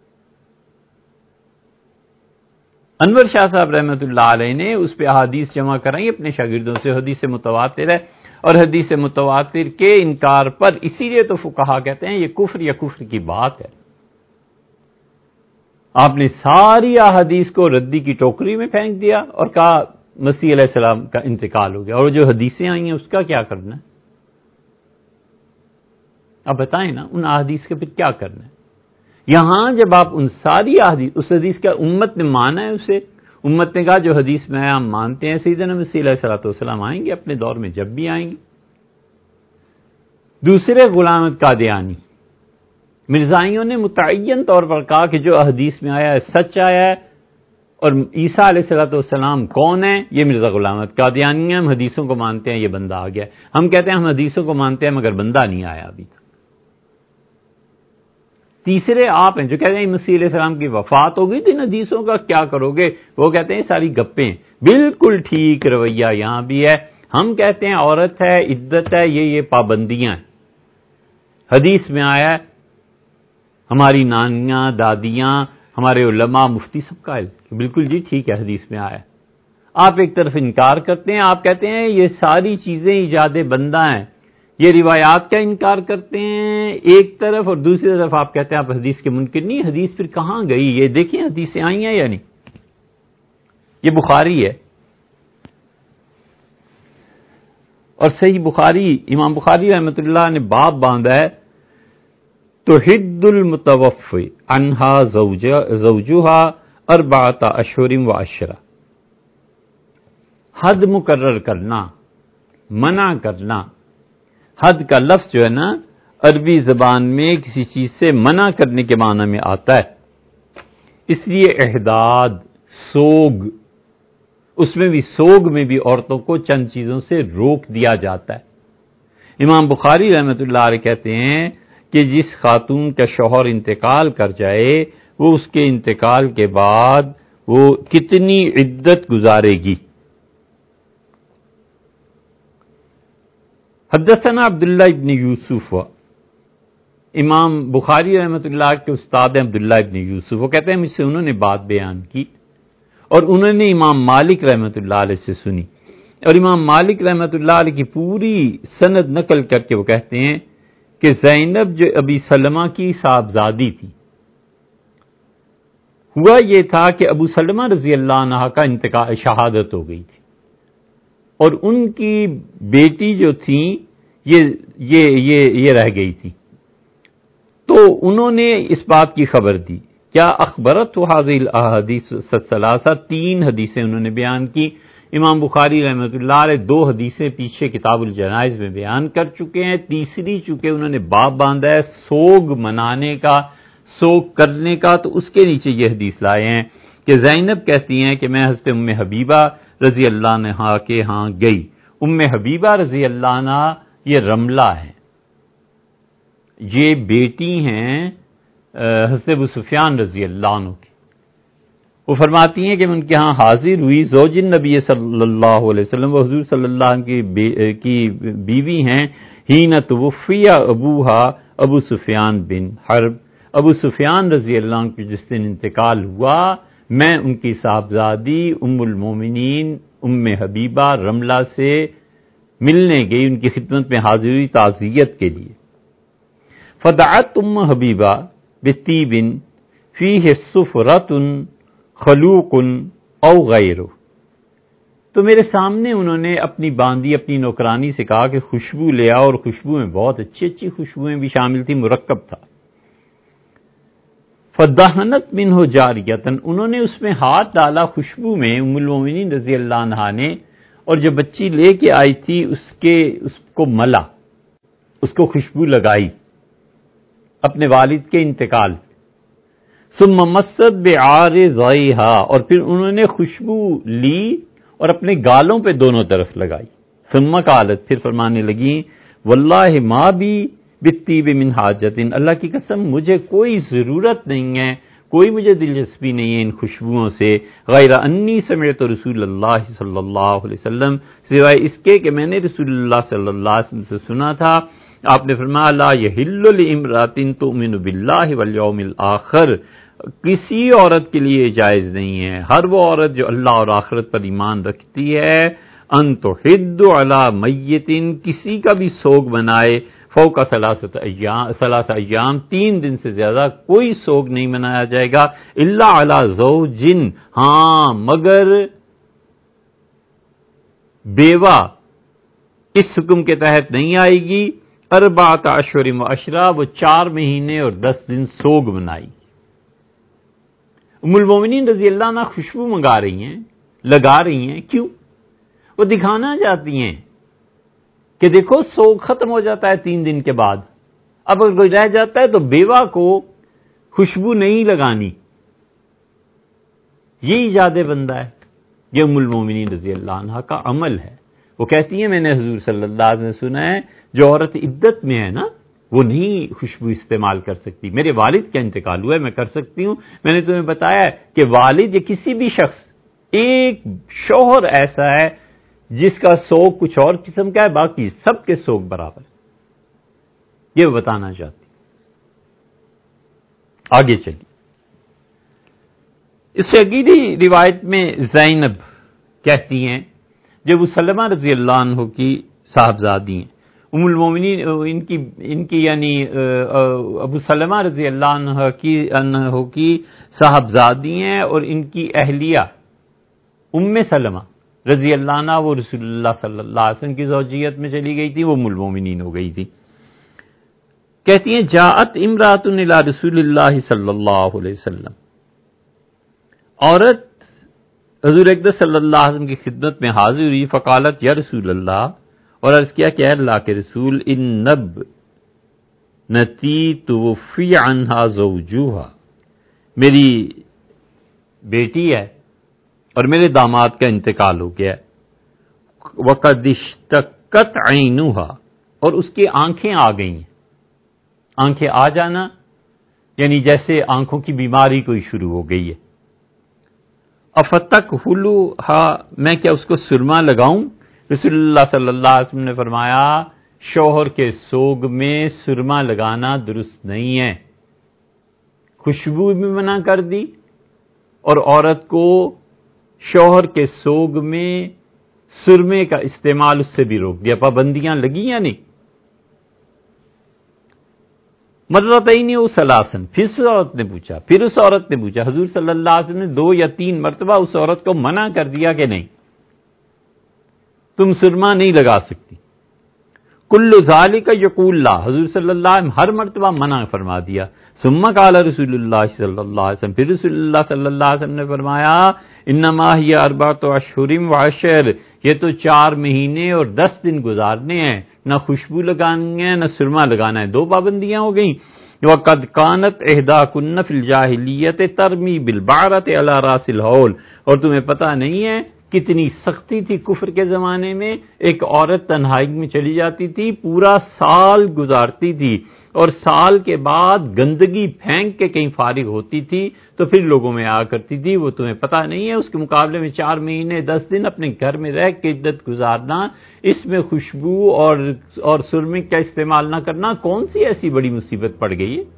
S1: انور شاہ صاحب رحمۃ اللہ علیہ نے اس پہ احادیث جمع کرائی اپنے شاگردوں سے، حدیث متواتر ہے، اور حدیث متواتر کے انکار پر اسی لیے تو فقہا کہتے ہیں یہ کفر یا کفر کی بات ہے۔ آپ نے ساری احادیث کو ردی کی ٹوکری میں پھینک دیا اور کہا مسیح علیہ السلام کا انتقال ہو گیا، اور جو حدیثیں آئی ہیں اس کا کیا کرنا ہے؟ آپ بتائیں نا، ان احادیث کے پھر کیا کرنا ہے؟ یہاں جب آپ ان ساری احادیث، اس حدیث کا امت نے مانا ہے، اسے امت نے کہا جو حدیث میں ہم مانتے ہیں سیدنا مسیح علیہ الصلوۃ والسلام آئیں گے اپنے دور میں، جب بھی آئیں گے۔ دوسرے غلام احمد قادیانی، مرزائیوں نے متعین طور پر کہا کہ جو حدیث میں آیا ہے سچ آیا ہے، اور عیسیٰ علیہ الصلوۃ والسلام کون ہے؟ یہ مرزا غلام احمد قادیانی ہیں، ہم حدیثوں کو مانتے ہیں، یہ بندہ آ گیا۔ ہم کہتے ہیں ہم حدیثوں کو مانتے ہیں مگر بندہ نہیں آیا ابھی تک۔ تیسرے آپ ہیں جو کہتے ہیں مسیح علیہ السلام کی وفات ہو گئی تھی، ان حدیثوں کا کیا کرو گے؟ وہ کہتے ہیں ساری گپیں. بالکل ٹھیک رویہ یہاں بھی ہے. ہم کہتے ہیں عورت ہے، عدت ہے، یہ پابندیاں ہیں. حدیث میں آیا ہے، ہماری نانیاں، دادیاں، ہمارے علماء، مفتی سب قائل کہ بالکل جی ٹھیک ہے، حدیث میں آیا ہے. آپ ایک طرف انکار کرتے ہیں، آپ کہتے ہیں یہ ساری چیزیں ایجاد بندہ ہیں، یہ روایات کا انکار کرتے ہیں ایک طرف، اور دوسری طرف آپ کہتے ہیں آپ حدیث کے منکر نہیں. حدیث پھر کہاں گئی؟ یہ دیکھیں حدیثیں آئی ہیں یا نہیں. یہ بخاری ہے، اور صحیح بخاری، امام بخاری رحمۃ اللہ نے باب باندھا ہے تحد المتوفی عنہا زوجہا اربعۃ اشہر و عشرہ. حد مقرر کرنا، منع کرنا. حد کا لفظ جو ہے نا عربی زبان میں کسی چیز سے منع کرنے کے معنی میں آتا ہے. اس لیے احداد، سوگ، اس میں بھی سوگ میں بھی عورتوں کو چند چیزوں سے روک دیا جاتا ہے. امام بخاری رحمۃ اللہ علیہ کہتے ہیں کہ جس خاتون کا شوہر انتقال کر جائے وہ اس کے انتقال کے بعد وہ کتنی عدت گزارے گی. حدثنا عبداللہ ابن یوسف، امام بخاری رحمۃ اللہ کے استاد ہیں عبداللہ ابن یوسف. وہ کہتے ہیں مجھ سے انہوں نے بات بیان کی اور انہوں نے امام مالک رحمۃ اللہ علیہ سے سنی، اور امام مالک رحمۃ اللہ علیہ کی پوری سند نقل کر کے وہ کہتے ہیں کہ زینب جو ابی سلمہ کی صاحبزادی تھی، ہوا یہ تھا کہ ابو سلمہ رضی اللہ عنہ کا انتقال، شہادت ہو گئی تھی، اور ان کی بیٹی جو تھیں یہ رہ گئی تھی. تو انہوں نے اس بات کی خبر دی. کیا اخبرت حاضی الاحادیث الثلاثہ، 3 حدیثیں انہوں نے بیان کی. امام بخاری رحمۃ اللہ علیہ 2 حدیثیں پیچھے کتاب الجنائز میں بیان کر چکے ہیں. تیسری چونکہ انہوں نے باب باندھا ہے سوگ منانے کا، سوگ کرنے کا، تو اس کے نیچے یہ حدیث لائے ہیں کہ زینب کہتی ہیں کہ میں حضرت ام حبیبہ رضی اللہ عنہا کے ہاں گئی. ام حبیبہ رضی اللہ عنہا یہ رملہ ہیں، یہ بیٹی ہیں حضرت ابو سفیان رضی اللہ عنہ کی. وہ فرماتی ہیں کہ میں ان کے ہاں حاضر ہوئی. زوج النبی صلی اللہ علیہ وسلم، وہ حضور صلی اللہ علیہ وسلم کی بیوی ہیں. حین توفی ابوہا ابو سفیان بن حرب، ابو سفیان رضی اللہ عنہ کی جس دن انتقال ہوا میں ان کی صاحبزادی ام المومنین ام حبیبہ رملہ سے ملنے گئی، ان کی خدمت میں حاضر ہوئی تعزیت کے لیے. فدعت ام حبیبہ بطیب فیہ صفرۃ خلوق او غیرہ. تو میرے سامنے انہوں نے اپنی باندی، اپنی نوکرانی سے کہا کہ خوشبو لے آؤ، اور خوشبو میں بہت اچھی اچھی خوشبوئیں بھی شامل تھی، مرکب تھا. فدہنت منہ جاریۃ، انہوں نے اس میں ہاتھ ڈالا خوشبو میں، ام المومنین رضی اللہ عنہا نے، اور جو بچی لے کے آئی تھی اس کو ملا، اس کو خوشبو لگائی اپنے والد کے انتقال. ثم مست بعارضیہا، اور پھر انہوں نے خوشبو لی اور اپنے گالوں پہ دونوں طرف لگائی. ثم قالت، پھر فرمانے لگیں واللہ ما بی بالطیب من حاجت، اللہ کی قسم مجھے کوئی ضرورت نہیں ہے، کوئی مجھے دلچسپی نہیں ہے ان خوشبوؤں سے، غیر انی سمعت رسول اللہ صلی اللہ علیہ وسلم، سوائے اس کے کہ میں نے رسول اللہ صلی اللہ علیہ وسلم سے سنا تھا. آپ نے فرمایا لا یحل لامرأۃ تؤمن باللہ والیوم الآخر، کسی عورت کے لیے جائز نہیں ہے، ہر وہ عورت جو اللہ اور آخرت پر ایمان رکھتی ہے، ان تحد علی میت، کسی کا بھی سوگ منائے، فوق ثلاث ایام 3 دن سے زیادہ کوئی سوگ نہیں منایا جائے گا، الا علی زوج، ہاں مگر بیوہ اس حکم کے تحت نہیں آئے گی. 4 اشہر و عشرہ، وہ 4 مہینے اور 10 دن سوگ منائی. ام المومنین رضی اللہ عنہ خوشبو منگا رہی ہیں، لگا رہی ہیں، کیوں؟ وہ دکھانا چاہتی ہیں کہ دیکھو سوگ ختم ہو جاتا ہے 3 دن کے بعد، اب اگر کوئی رہ جاتا ہے تو بیوہ کو خوشبو نہیں لگانی. یہ ایجاد بندہ ہے، یہ ام المومنین رضی اللہ عنہ کا عمل ہے. وہ کہتی ہیں میں نے حضور صلی اللہ علیہ وسلم نے سنا ہے جو عورت عدت میں ہے نا، وہ نہیں خوشبو استعمال کر سکتی. میرے والد کا انتقال ہوا ہے، میں کر سکتی ہوں. میں نے تمہیں بتایا کہ والد یا کسی بھی شخص، ایک شوہر ایسا ہے جس کا سوگ کچھ اور قسم کا ہے، باقی سب کے سوگ برابر ہے. یہ بتانا چاہتی. آگے چلیے. اس سے اگلی روایت میں زینب کہتی ہیں، جب سلمہ رضی اللہ عنہ کی صاحبزادی ہیں، ام المومنین ان کی یعنی ابو سلمہ رضی اللہ عنہ کی صاحبزادی ہیں، اور ان کی اہلیہ ام سلمہ رضی اللہ عنہ وہ رسول اللہ صلی اللہ علیہ وسلم کی زوجیت میں چلی گئی تھی، وہ ام المومنین ہو گئی تھی. کہتی ہیں جاءت امرأۃ الی رسول اللہ صلی اللہ علیہ وسلم، عورت حضور اقدس صلی اللہ علیہ وسلم کی خدمت میں حاضر ہوئی. فقالت یا رسول اللہ، اور عرض کیا کہ اللہ کے رسول، انب نتی توفی عنہا زوجوہا، میری بیٹی ہے اور میرے داماد کا انتقال ہو گیا. وقد اشتکت عینوہا، اور اس کی آنکھیں آ گئی ہیں. آنکھیں آ جانا یعنی جیسے آنکھوں کی بیماری کوئی شروع ہو گئی ہے. افتک ہلوہا، میں کیا اس کو سرما لگاؤں؟ رسول اللہ صلی اللہ علیہ وسلم نے فرمایا شوہر کے سوگ میں سرما لگانا درست نہیں ہے. خوشبو بھی منع کر دی اور عورت کو شوہر کے سوگ میں سرمے کا استعمال اس سے بھی روک دیا. پابندیاں لگی یا نہیں؟ مرتين او ثلاثن، پھر اس عورت نے پوچھا حضور صلی اللہ علیہ وسلم نے 2 یا 3 مرتبہ اس عورت کو منع کر دیا کہ نہیں، تم سرما نہیں لگا سکتی. کل ذالک یقول لا، حضور صلی اللہ علیہ وسلم ہر مرتبہ منع فرما دیا. ثم قال رسول اللہ صلی اللہ علیہ وسلم، پھر رسول اللہ صلی اللہ علیہ وسلم نے فرمایا انما ہی 4 اشہر و عشر، یہ تو 4 مہینے اور 10 دن گزارنے ہیں، نہ خوشبو لگانی ہے نہ سرما لگانا ہے. 2 پابندیاں ہو گئیں. وقد كانت احداكن في الجاہلیت ترمی بالبعرۃ علی راس الحول، اور تمہیں پتہ نہیں ہے کتنی سختی تھی کفر کے زمانے میں. ایک عورت تنہائی میں چلی جاتی تھی، پورا سال گزارتی تھی، اور سال کے بعد گندگی پھینک کے کہیں فارغ ہوتی تھی تو پھر لوگوں میں آ کرتی تھی. وہ تمہیں پتہ نہیں ہے اس کے مقابلے میں 4 مہینے 10 دن اپنے گھر میں رہ کے عدت گزارنا، اس میں خوشبو اور سرمے کا استعمال نہ کرنا کون سی ایسی بڑی مصیبت پڑ گئی ہے؟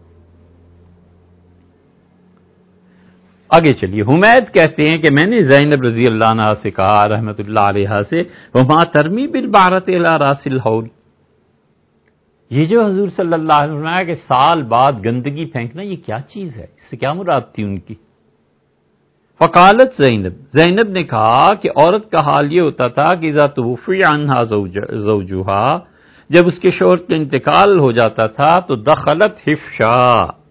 S1: آگے چلیے. حمید کہتے ہیں کہ میں نے زینب رضی اللہ عنہا سے کہا رحمت اللہ علیہا سے، وما ترمی بالبعرۃ الی راس الحول، یہ جو حضور صلی اللہ علیہ وسلم نے کہ سال بعد گندگی پھینکنا یہ کیا چیز ہے، اس سے کیا مراد تھی ان کی؟ فقالت زینب نے کہا کہ عورت کا حال یہ ہوتا تھا کہ اذا توفی عنہا زوجہا، جب اس کے شوہر کا انتقال ہو جاتا تھا تو دخلت حفشا،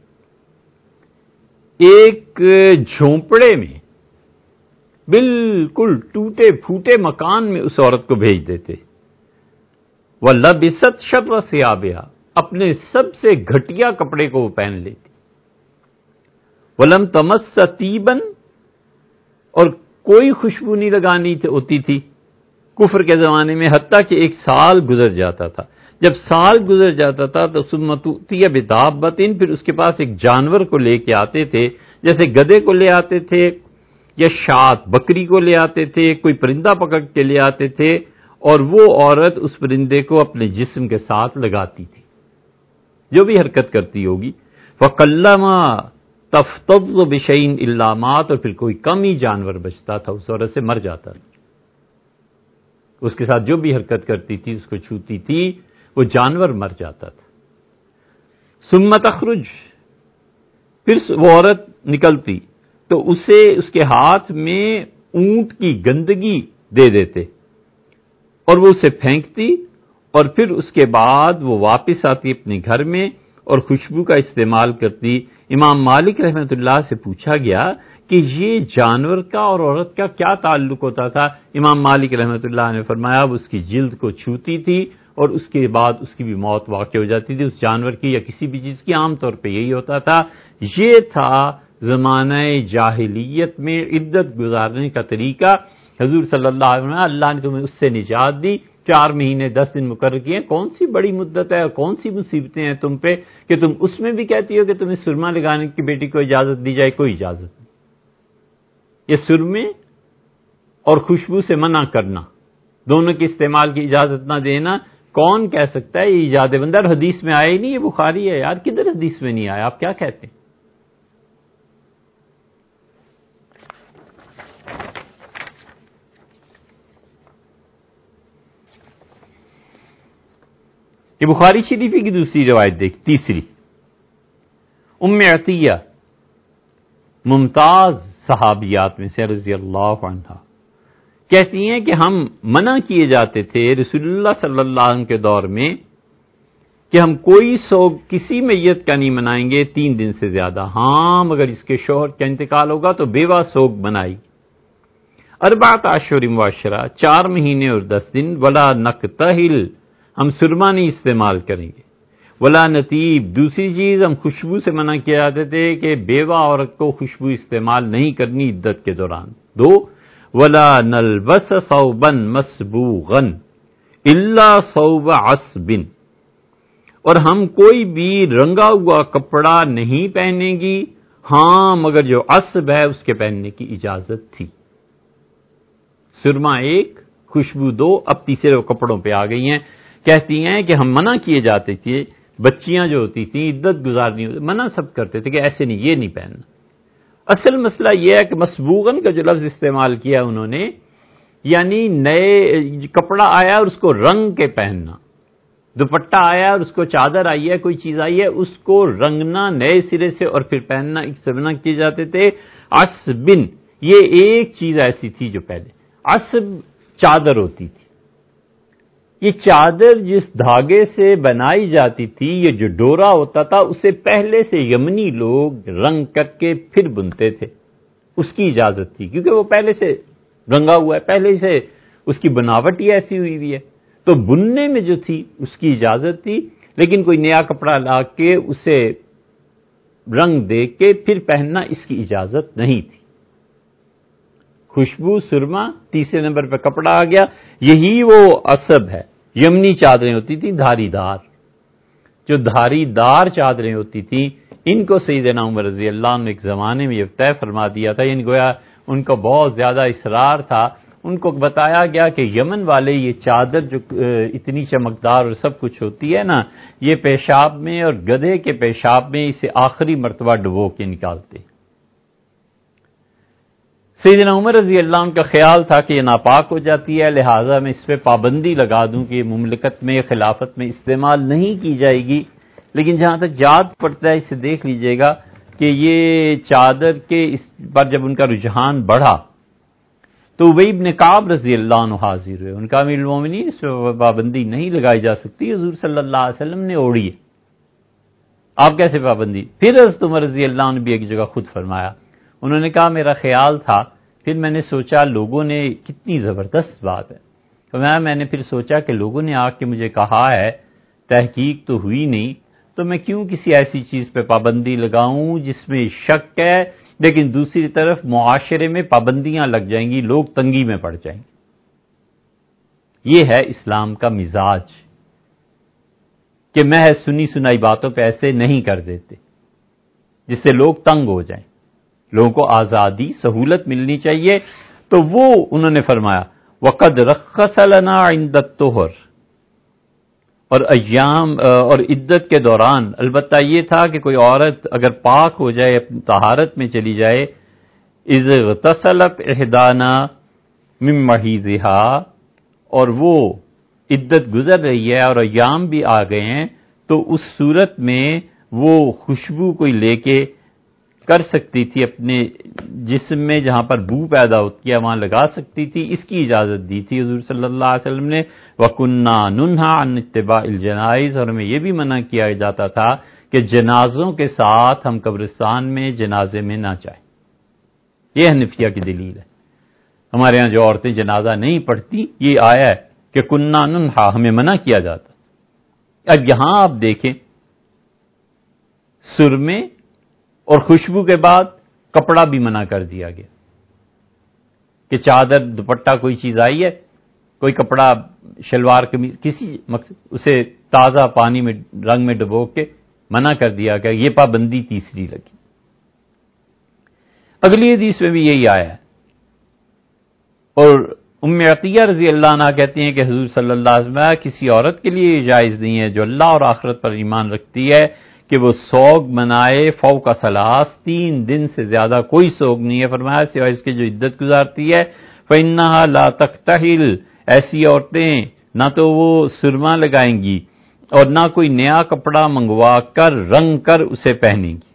S1: ایک جھونپڑے میں بالکل ٹوٹے پھوٹے مکان میں اس عورت کو بھیج دیتے. وَلَبِسَتْ شَرَّ ثِيَابِهَا، اپنے سب سے گھٹیا کپڑے کو وہ پہن لیتی. وَلَمْ تَمَسَّ طِيبًا، اور کوئی خوشبو نہیں لگانی ہوتی تھی کفر کے زمانے میں، حتیٰ کہ 1 سال گزر جاتا تھا. جب سال گزر جاتا تھا تو ثُمَّ تُؤْتِيَ بِدَابَّةٍ، پھر اس کے پاس ایک جانور کو لے کے آتے تھے، جیسے گدھے کو لے آتے تھے یا شاۃ بکری کو لے آتے تھے، کوئی پرندہ پکڑ کے لے آتے تھے، اور وہ عورت اس پرندے کو اپنے جسم کے ساتھ لگاتی تھی جو بھی حرکت کرتی ہوگی. فَقَلَّمَا تَفْتَضُّ بِشَيْءٍ إِلَّا مَاتَ، اور پھر کوئی کم ہی جانور بچتا تھا، اس عورت سے مر جاتا تھا. اس کے ساتھ جو بھی حرکت کرتی تھی، اس کو چھوتی تھی، وہ جانور مر جاتا تھا. ثُمَّ تَخْرُجُ، پھر وہ عورت نکلتی تو اسے اس کے ہاتھ میں اونٹ کی گندگی دے دیتے اور وہ اسے پھینکتی، اور پھر اس کے بعد وہ واپس آتی اپنے گھر میں اور خوشبو کا استعمال کرتی. امام مالک رحمۃ اللہ سے پوچھا گیا کہ یہ جانور کا اور عورت کا کیا تعلق ہوتا تھا؟ امام مالک رحمۃ اللہ نے فرمایا وہ اس کی جلد کو چھوتی تھی اور اس کے بعد اس کی بھی موت واقع ہو جاتی تھی، اس جانور کی یا کسی بھی چیز کی. عام طور پہ یہی ہوتا تھا. یہ تھا زمانہ جاہلیت میں عدت گزارنے کا طریقہ. حضور صلی اللہ علیہ وسلم اللہ نے تمہیں اس سے نجات دی 4 مہینے 10 دن مقرر کیے ہیں، کون سی بڑی مدت ہے اور کون سی مصیبتیں ہیں تم پہ کہ تم اس میں بھی کہتی ہو کہ تمہیں سرما لگانے کی بیٹی کو اجازت دی جائے؟ کوئی اجازت نہیں۔ یہ سرمے اور خوشبو سے منع کرنا، دونوں کے استعمال کی اجازت نہ دینا، کون کہہ سکتا ہے یہ ایجاد بندہ؟ حدیث میں آیا ہی نہیں، یہ بخاری ہے یار، کدھر حدیث میں نہیں آیا؟ آپ کیا کہتے ہیں؟ یہ بخاری شریفی کی دوسری روایت دیکھ، تیسری، ام عطیہ ممتاز صحابیات میں سے رضی اللہ عنہا کہتی ہیں کہ ہم منع کیے جاتے تھے رسول اللہ صلی اللہ علیہ وسلم کے دور میں کہ ہم کوئی سوگ کسی میت کا نہیں منائیں گے 3 دن سے زیادہ، ہاں مگر اس کے شوہر کا انتقال ہوگا تو بیوہ سوگ بنائی، 4 اشہر وعشرہ، 4 مہینے اور 10 دن، ولا نقتہل، ہم سرما نہیں استعمال کریں گے، ولا نتیب، دوسری چیز ہم خوشبو سے منع کیا جاتے تھے کہ بیوہ عورت کو خوشبو استعمال نہیں کرنی عدت کے دوران، 2 ولا نلبس ثوبا مسبوغا الا ثوب عصب، اور ہم کوئی بھی رنگا ہوا کپڑا نہیں پہنیں گی، ہاں مگر جو عصب ہے اس کے پہننے کی اجازت تھی۔ سرما 1، خوشبو 2، اب تیسرے وہ کپڑوں پہ آ گئی ہیں۔ کہتی ہیں کہ ہم منع کیے جاتے تھے، بچیاں جو ہوتی تھیں عدت گزارنی ہوتی، منع سب کرتے تھے کہ ایسے نہیں، یہ نہیں پہننا۔ اصل مسئلہ یہ ہے کہ مسبوغن کا جو لفظ استعمال کیا انہوں نے، یعنی نئے کپڑا آیا اور اس کو رنگ کے پہننا، دوپٹہ آیا اور اس کو چادر آئی ہے، کوئی چیز آئی ہے، اس کو رنگنا نئے سرے سے اور پھر پہننا، ایک سے منع کیے جاتے تھے۔ عصبن، یہ ایک چیز ایسی تھی جو پہلے عصب چادر ہوتی تھی، یہ چادر جس دھاگے سے بنائی جاتی تھی، یہ جو ڈورا ہوتا تھا اسے پہلے سے یمنی لوگ رنگ کر کے پھر بنتے تھے، اس کی اجازت تھی کیونکہ وہ پہلے سے رنگا ہوا ہے، پہلے سے اس کی بناوٹ ہی ایسی ہوئی ہوئی ہے، تو بننے میں جو تھی اس کی اجازت تھی، لیکن کوئی نیا کپڑا لا کے اسے رنگ دے کے پھر پہننا اس کی اجازت نہیں تھی۔ خوشبو، سرما، تیسرے نمبر پہ کپڑا آ گیا، یہی وہ عصب ہے۔ یمنی چادریں ہوتی تھیں دھاری دار، جو دھاری دار چادریں ہوتی تھیں، ان کو سیدنا عمر رضی اللہ عنہ ایک زمانے میں یہ طے فرما دیا تھا، یعنی گویا ان کا بہت زیادہ اصرار تھا، ان کو بتایا گیا کہ یمن والے یہ چادر جو اتنی چمکدار اور سب کچھ ہوتی ہے نا، یہ پیشاب میں اور گدھے کے پیشاب میں اسے آخری مرتبہ ڈبو کے نکالتے۔ سیدنا عمر رضی اللہ عنہ کا خیال تھا کہ یہ ناپاک ہو جاتی ہے، لہٰذا میں اس پہ پابندی لگا دوں کہ یہ مملکت میں، خلافت میں استعمال نہیں کی جائے گی، لیکن جہاں تک یاد پڑتا ہے اسے دیکھ لیجئے گا کہ یہ چادر کے اس پر جب ان کا رجحان بڑھا تو ابی بن کعب رضی اللہ عنہ حاضر ہوئے، ان کا امیر المومنین اس پہ پابندی نہیں لگائی جا سکتی، حضور صلی اللہ علیہ وسلم نے اوڑھی ہے، آپ کیسے پابندی؟ پھر حضرت عمر رضی اللہ عنہ بھی ایک جگہ خود فرمایا، انہوں نے کہا میرا خیال تھا، پھر میں نے سوچا لوگوں نے، کتنی زبردست بات ہے، تو میں نے پھر سوچا کہ لوگوں نے آ کے مجھے کہا ہے، تحقیق تو ہوئی نہیں، تو میں کیوں کسی ایسی چیز پہ پابندی لگاؤں جس میں شک ہے، لیکن دوسری طرف معاشرے میں پابندیاں لگ جائیں گی، لوگ تنگی میں پڑ جائیں گے۔ یہ ہے اسلام کا مزاج کہ محض سنی سنائی باتوں پہ ایسے نہیں کر دیتے جس سے لوگ تنگ ہو جائیں، لوگوں کو آزادی، سہولت ملنی چاہیے، تو وہ انہوں نے فرمایا وَقَدْ رَخَّصَ لَنَا عِنْدَ الطُّهْرِ، اور ایام اور عدت کے دوران البتہ یہ تھا کہ کوئی عورت اگر پاک ہو جائے، اپنی طہارت میں چلی جائے، اِذْ اغْتَسَلَتْ إِحْدَانَا مِن مَحِيضِهَا، اور وہ عدت گزر رہی ہے اور ایام بھی آ گئے ہیں، تو اس صورت میں وہ خوشبو کوئی لے کے کر سکتی تھی، اپنے جسم میں جہاں پر بو پیدا ہوتی ہے وہاں لگا سکتی تھی، اس کی اجازت دی تھی حضور صلی اللہ علیہ وسلم نے۔ وَكُنَّا نُنْهَى عَنِ اتِّبَاعِ الْجَنَائِزِ، اور ہمیں یہ بھی منع کیا جاتا تھا کہ جنازوں کے ساتھ ہم قبرستان میں جنازے میں نہ جائیں۔ یہ حنفیہ کی دلیل ہے، ہمارے ہاں جو عورتیں جنازہ نہیں پڑھتی، یہ آیا ہے کہ کُنَّا نُنْهَى، ہمیں منع کیا جاتا۔ اب یہاں آپ دیکھیں، سرمے اور خوشبو کے بعد کپڑا بھی منع کر دیا گیا کہ چادر، دوپٹہ، کوئی چیز آئی ہے کوئی کپڑا شلوار قمیض کسی مقصد اسے تازہ پانی میں رنگ میں ڈبو کے منع کر دیا کہ یہ پابندی تیسری لگی۔ اگلی حدیث میں بھی یہی آیا ہے، اور ام عطیہ رضی اللہ عنہ کہتی ہیں کہ حضور صلی اللہ علیہ وسلم کسی عورت کے لیے یہ جائز نہیں ہے جو اللہ اور آخرت پر ایمان رکھتی ہے کہ وہ سوگ منائے فوق ثلاث، 3 دن سے زیادہ کوئی سوگ نہیں ہے، فرمایا سوائے اس کے جو عدت گزارتی ہے، فإنها لا تکتحل، ایسی عورتیں نہ تو وہ سرما لگائیں گی اور نہ کوئی نیا کپڑا منگوا کر رنگ کر اسے پہنیں گی۔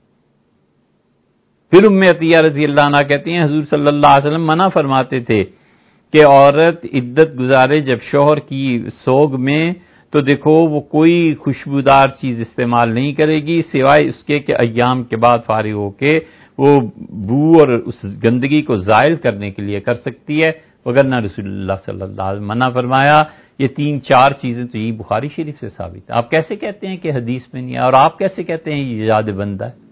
S1: پھر ام عطیہ رضی اللہ عنہ کہتی ہیں حضور صلی اللہ علیہ وسلم منع فرماتے تھے کہ عورت عدت گزارے جب شوہر کی سوگ میں تو دیکھو وہ کوئی خوشبودار چیز استعمال نہیں کرے گی سوائے اس کے کہ ایام کے بعد فارغ ہو کے وہ بو اور اس گندگی کو زائل کرنے کے لیے کر سکتی ہے، وگرنہ رسول اللہ صلی اللہ علیہ وسلم منع فرمایا۔ یہ 3-4 چیزیں تو یہ بخاری شریف سے ثابت ہے۔ آپ کیسے کہتے ہیں کہ حدیث میں نہیں ہے، اور آپ کیسے کہتے ہیں یہ ایجاد بندہ ہے؟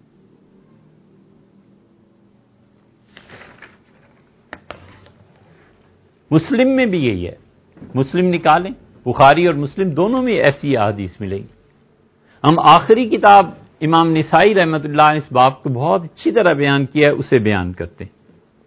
S1: مسلم میں بھی یہی ہے، مسلم نکالیں، بخاری اور مسلم دونوں میں ایسی احادیث ملیں گی۔ ہم آخری کتاب امام نسائی رحمۃ اللہ نے اس باب کو بہت اچھی طرح بیان کیا ہے، اسے بیان کرتے ہیں۔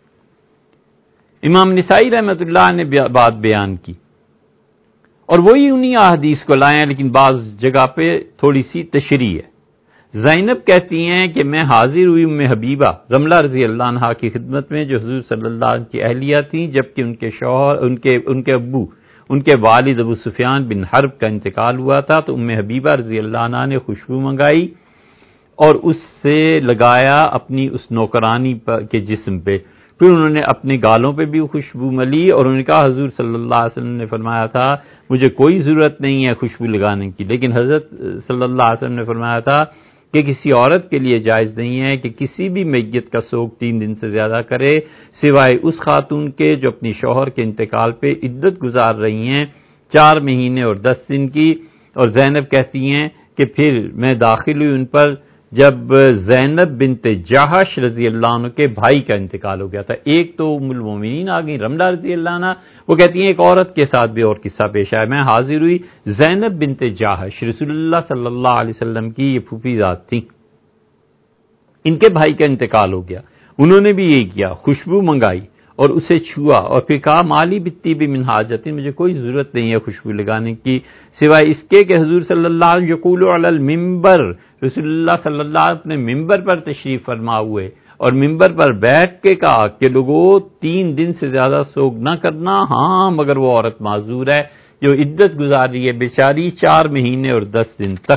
S1: امام نسائی رحمۃ اللہ نے بات بیان کی اور وہی انہی احادیث کو لائے ہیں، لیکن بعض جگہ پہ تھوڑی سی تشریح ہے۔ زینب کہتی ہیں کہ میں حاضر ہوئی ام حبیبہ رملہ رضی اللہ عنہا کی خدمت میں جو حضور صلی اللہ علیہ وسلم کی اہلیہ تھیں، جبکہ ان کے شوہر ان کے ابو ان کے والد ابو سفیان بن حرب کا انتقال ہوا تھا، تو ام حبیبہ رضی اللہ عنہا نے خوشبو منگائی اور اس سے لگایا اپنی اس نوکرانی کے جسم پہ، پھر انہوں نے اپنے گالوں پہ بھی خوشبو ملی اور انہوں نے کہا حضور صلی اللہ علیہ وسلم نے فرمایا تھا مجھے کوئی ضرورت نہیں ہے خوشبو لگانے کی، لیکن حضرت صلی اللہ علیہ وسلم نے فرمایا تھا کہ کسی عورت کے لیے جائز نہیں ہے کہ کسی بھی میت کا سوگ 3 دن سے زیادہ کرے سوائے اس خاتون کے جو اپنی شوہر کے انتقال پہ عدت گزار رہی ہیں 4 مہینے اور 10 دن کی۔ اور زینب کہتی ہیں کہ پھر میں داخل ہوئی ان پر جب زینب بنت جہش رضی اللہ عنہ کے بھائی کا انتقال ہو گیا تھا۔ ایک تو ام المومنین آ گئی رملہ رضی اللہ عنہ، وہ کہتی ہیں ایک عورت کے ساتھ بھی اور قصہ پیش آیا، میں حاضر ہوئی زینب بنت جہش رسول اللہ صلی اللہ علیہ وسلم کی یہ پھوپھی ذات تھی، ان کے بھائی کا انتقال ہو گیا، انہوں نے بھی یہی کیا، خوشبو منگائی اور اسے چھوا اور پھر کہا مالی بتی بھی من حاجت، مجھے کوئی ضرورت نہیں ہے خوشبو لگانے کی سوائے اس کے کہ حضور صلی اللہ علیہ وسلم یقول علی المنبر، رسول اللہ صلی اللہ علیہ وسلم اپنے ممبر پر تشریف فرما ہوئے اور ممبر پر بیٹھ کے کہا کہ لوگوں 3 دن سے زیادہ سوگ نہ کرنا، ہاں مگر وہ عورت معذور ہے جو عدت گزار رہی ہے بیچاری 4 مہینے اور 10 دن تک۔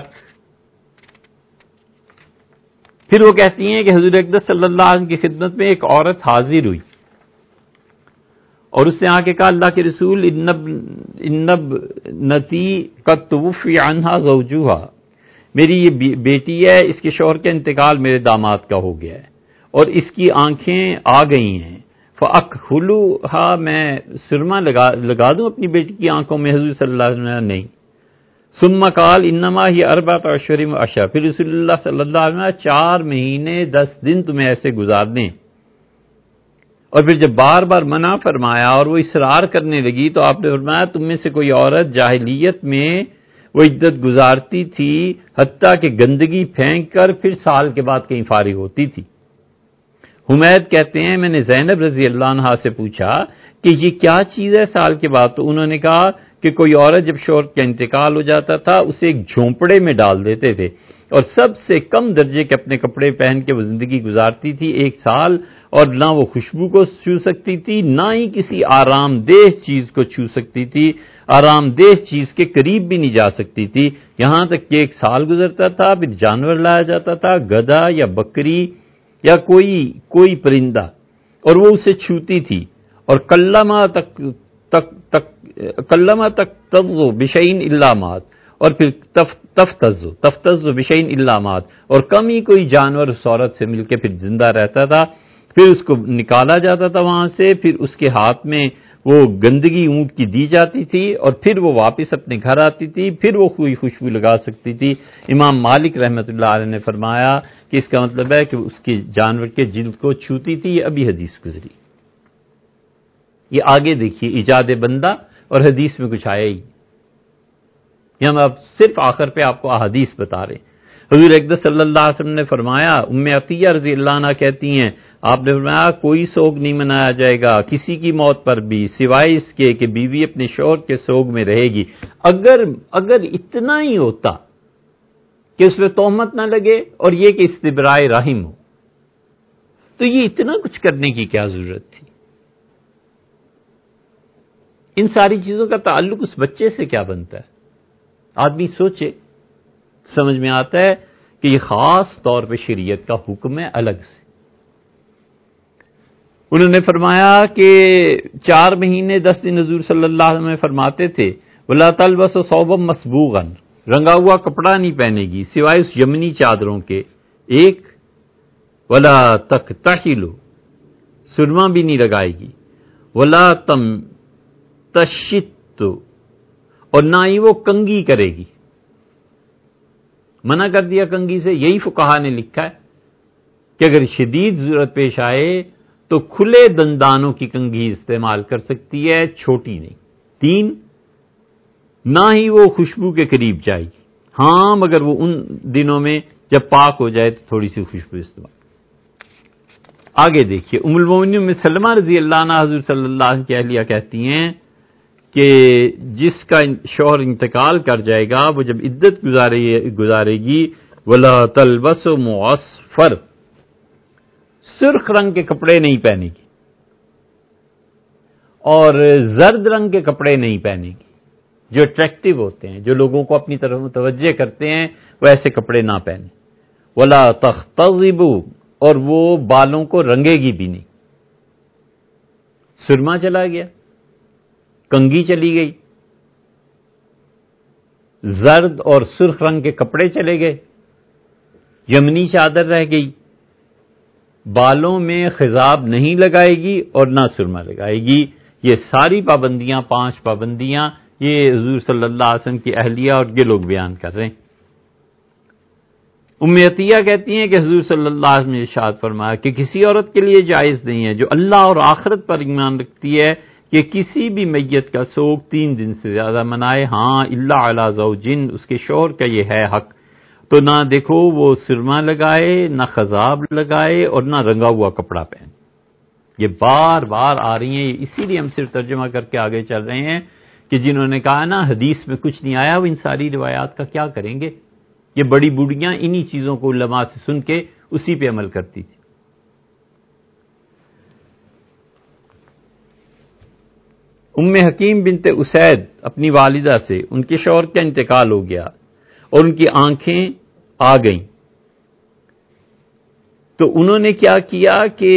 S1: پھر وہ کہتی ہیں کہ حضور اقدس صلی اللہ علیہ وسلم کی خدمت میں ایک عورت حاضر ہوئی اور اس نے آ کے کہا اللہ کے رسول انب نتی قد توفی عنہا زوجہا، میری یہ بیٹی ہے، اس کے شوہر کا انتقال میرے داماد کا ہو گیا ہے اور اس کی آنکھیں آ گئی ہیں، فاکحلھا، میں سرما لگا دوں اپنی بیٹی کی آنکھوں میں؟ حضور صلی اللہ علیہ وسلم نہیں۔ ثم قال انما ہی 4 اشہر و عشرہ، پھر رسول اللہ صلی اللہ علیہ وسلم 4 مہینے 10 دن تمہیں ایسے گزار دیں، اور پھر جب بار بار منع فرمایا اور وہ اصرار کرنے لگی تو آپ نے فرمایا تم میں سے کوئی عورت جاہلیت میں وہ عدت گزارتی تھی حتیٰ کہ گندگی پھینک کر پھر سال کے بعد کہیں فارغ ہوتی تھی۔ حمید کہتے ہیں میں نے زینب رضی اللہ عنہا سے پوچھا کہ یہ کیا چیز ہے سال کے بعد، تو انہوں نے کہا کہ کوئی عورت جب شوہر کا انتقال ہو جاتا تھا اسے ایک جھونپڑے میں ڈال دیتے تھے اور سب سے کم درجے کے اپنے کپڑے پہن کے وہ زندگی گزارتی تھی 1 سال، اور نہ وہ خوشبو کو چھو سکتی تھی نہ ہی کسی آرام دہ چیز کو چھو سکتی تھی، آرام دہ چیز کے قریب بھی نہیں جا سکتی تھی، یہاں تک کہ 1 سال گزرتا تھا پھر جانور لایا جاتا تھا، گدھا یا بکری یا کوئی پرندہ، اور وہ اسے چھوتی تھی، اور کلمہ تک تغزو بشیء الا مات، اور پھر تفتزو بشیء الا مات، اور کم ہی کوئی جانور اس عورت سے مل کے پھر زندہ رہتا تھا، پھر اس کو نکالا جاتا تھا وہاں سے، پھر اس کے ہاتھ میں وہ گندگی اونٹ کی دی جاتی تھی اور پھر وہ واپس اپنے گھر آتی تھی، پھر وہ کوئی خوشبو لگا سکتی تھی۔ امام مالک رحمۃ اللہ علیہ نے فرمایا کہ اس کا مطلب ہے کہ اس کی جانور کے جلد کو چھوتی تھی، یہ ابھی حدیث گزری۔ یہ آگے دیکھیے ایجاد بندہ اور حدیث میں کچھ آیا ہی، یہ ہم اب صرف آخر پہ آپ کو احادیث بتا رہے ہیں۔ حضور اقدس صلی اللہ علیہ وسلم نے فرمایا، ام عطیہ رضی اللہ عنہ کہتی ہیں آپ نے فرمایا کوئی سوگ نہیں منایا جائے گا کسی کی موت پر بھی سوائے اس کے کہ بیوی اپنے شوہر کے سوگ میں رہے گی۔ اگر اتنا ہی ہوتا کہ اس پہ تہمت نہ لگے اور یہ کہ استبراء رحم ہو تو یہ اتنا کچھ کرنے کی کیا ضرورت تھی؟ ان ساری چیزوں کا تعلق اس بچے سے کیا بنتا ہے؟ آدمی سوچے سمجھ میں آتا ہے کہ یہ خاص طور پہ شریعت کا حکم ہے الگ سے۔ انہوں نے فرمایا کہ 4 مہینے 10 دن حضور صلی اللہ علیہ وسلم فرماتے تھے وَلَا تَلْبَسُ ثَوْبًا مَصْبُوغًا، رنگا ہوا کپڑا نہیں پہنے گی سوائے اس یمنی چادروں کے ایک، وَلَا تَكْتَحِلُ، سرما بھی نہیں لگائے گی، وَلَا تَمْتَشِطُ، اور نہ ہی وہ کنگھی کرے گی۔ منع کر دیا کنگھی سے۔ یہی فقہا نے لکھا ہے کہ اگر شدید ضرورت پیش آئے تو کھلے دندانوں کی کنگھی استعمال کر سکتی ہے، چھوٹی نہیں۔ 3، نہ ہی وہ خوشبو کے قریب جائے گی، ہاں مگر وہ ان دنوں میں جب پاک ہو جائے تو تھوڑی سی خوشبو استعمال۔ آگے دیکھیے ام المومنین ام سلمہ رضی اللہ عنہ حضور صلی اللہ علیہ وسلم کی اہلیہ کہتی ہیں کہ جس کا شوہر انتقال کر جائے گا وہ جب عدت گزارے گی وَلَا تَلْبَسُ مُعَصْفَرَ، سرخ رنگ کے کپڑے نہیں پہنے گی اور زرد رنگ کے کپڑے نہیں پہنے گی، جو اٹریکٹیو ہوتے ہیں، جو لوگوں کو اپنی طرف متوجہ کرتے ہیں، وہ ایسے کپڑے نہ پہنے۔ وَلَا تَخْتَضِبُ، اور وہ بالوں کو رنگے گی بھی نہیں۔ سرما چلا گیا، کنگھی چلی گئی، زرد اور سرخ رنگ کے کپڑے چلے گئے، یمنی چادر رہ گئی، بالوں میں خضاب نہیں لگائے گی اور نہ سرما لگائے گی۔ یہ ساری پابندیاں، 5 پابندیاں، یہ حضور صلی اللہ علیہ وسلم کی اہلیہ اور یہ لوگ بیان کر رہے ہیں۔ ام عطیہ کہتی ہیں کہ حضور صلی اللہ علیہ وسلم نے ارشاد فرمایا کہ کسی عورت کے لیے جائز نہیں ہے جو اللہ اور آخرت پر ایمان رکھتی ہے کہ کسی بھی میت کا سوگ 3 دن سے زیادہ منائے، ہاں الا علی زوجن، اس کے شوہر کا یہ ہے حق، تو نہ دیکھو وہ سرما لگائے، نہ خضاب لگائے اور نہ رنگا ہوا کپڑا پہنے۔ یہ بار بار آ رہی ہیں، اسی لیے ہم صرف ترجمہ کر کے آگے چل رہے ہیں کہ جنہوں نے کہا نا حدیث میں کچھ نہیں آیا وہ ان ساری روایات کا کیا کریں گے؟ یہ بڑی بوڑھیاں انہی چیزوں کو علماء سے سن کے اسی پہ عمل کرتی تھی۔ ام حکیم بنت اسید اپنی والدہ سے ان کے شوہر کا انتقال ہو گیا اور ان کی آنکھیں آ گئیں، تو انہوں نے کیا کیا کہ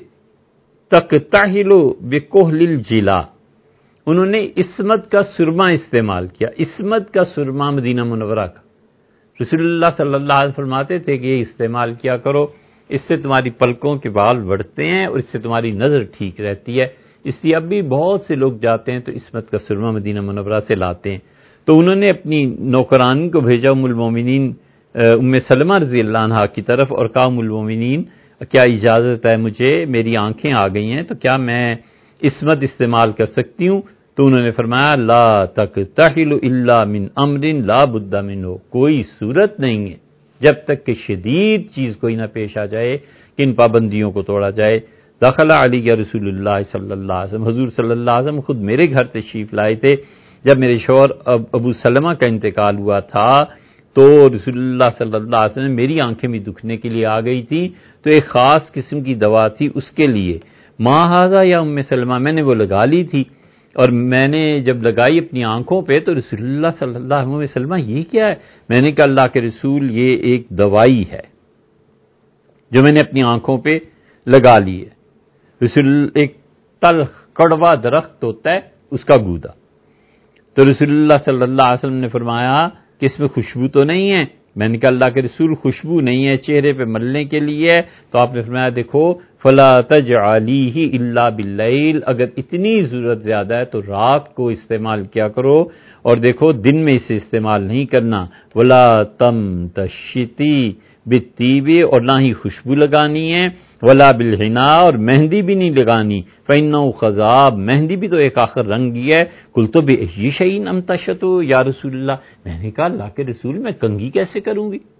S1: تقتحل بکحل الجلا، انہوں نے عصمت کا سرما استعمال کیا۔ عصمت کا سرما مدینہ منورہ کا رسول اللہ صلی اللہ علیہ وسلم فرماتے تھے کہ یہ استعمال کیا کرو، اس سے تمہاری پلکوں کے بال بڑھتے ہیں اور اس سے تمہاری نظر ٹھیک رہتی ہے۔ اس لیے اب بھی بہت سے لوگ جاتے ہیں تو عصمت کا سرما مدینہ منورہ سے لاتے ہیں۔ تو انہوں نے اپنی نوکرانی کو بھیجا ام المومنین ام سلمہ رضی اللہ عنہا کی طرف اور کہا ام المومنین کیا اجازت ہے مجھے، میری آنکھیں آ گئی ہیں تو کیا میں عصمت استعمال کر سکتی ہوں؟ تو انہوں نے فرمایا لا تقتحل الا من امر لا بد منه، کوئی صورت نہیں ہے جب تک کہ شدید چیز کوئی نہ پیش آ جائے کہ ان پابندیوں کو توڑا جائے۔ دخل علی رسول اللہ صلی اللہ علیہ وسلم، حضور صلی اللہ علیہ وسلم خود میرے گھر تشریف لائے تھے جب میرے شوہر ابو سلمہ کا انتقال ہوا تھا، تو رسول اللہ صلی اللہ علیہ وسلم میری آنکھیں بھی دکھنے کے لیے آ گئی تھی، تو ایک خاص قسم کی دوا تھی اس کے لیے، ما ھذا یا ام سلمہ، میں نے وہ لگا لی تھی اور میں نے جب لگائی اپنی آنکھوں پہ تو رسول اللہ صلی اللہ علیہ وسلم یہ کیا ہے؟ میں نے کہا اللہ کے رسول یہ ایک دوائی ہے جو میں نے اپنی آنکھوں پہ لگا لی ہے۔ رسول ایک تلخ کڑوا درخت ہوتا ہے اس کا گودا، تو رسول اللہ صلی اللہ علیہ وسلم نے فرمایا کہ اس میں خوشبو تو نہیں ہے؟ میں نے کہا اللہ کے رسول خوشبو نہیں ہے، چہرے پہ ملنے کے لیے ہے۔ تو آپ نے فرمایا دیکھو فلا تجعلیہ الا باللیل، اگر اتنی ضرورت زیادہ ہے تو رات کو استعمال کیا کرو اور دیکھو دن میں اسے استعمال نہیں کرنا۔ ولا تمتشطی بالطیب، اور نہ ہی خوشبو لگانی ہے، ولا بالحنا، اور مہندی بھی نہیں لگانی، فإنه خضاب، مہندی بھی تو ایک آخر رنگ ہی ہے۔ قلت بأي شيء امتشط یا رسول اللہ، میں نے کہا اللہ کے رسول میں کنگھی کیسے کروں گی؟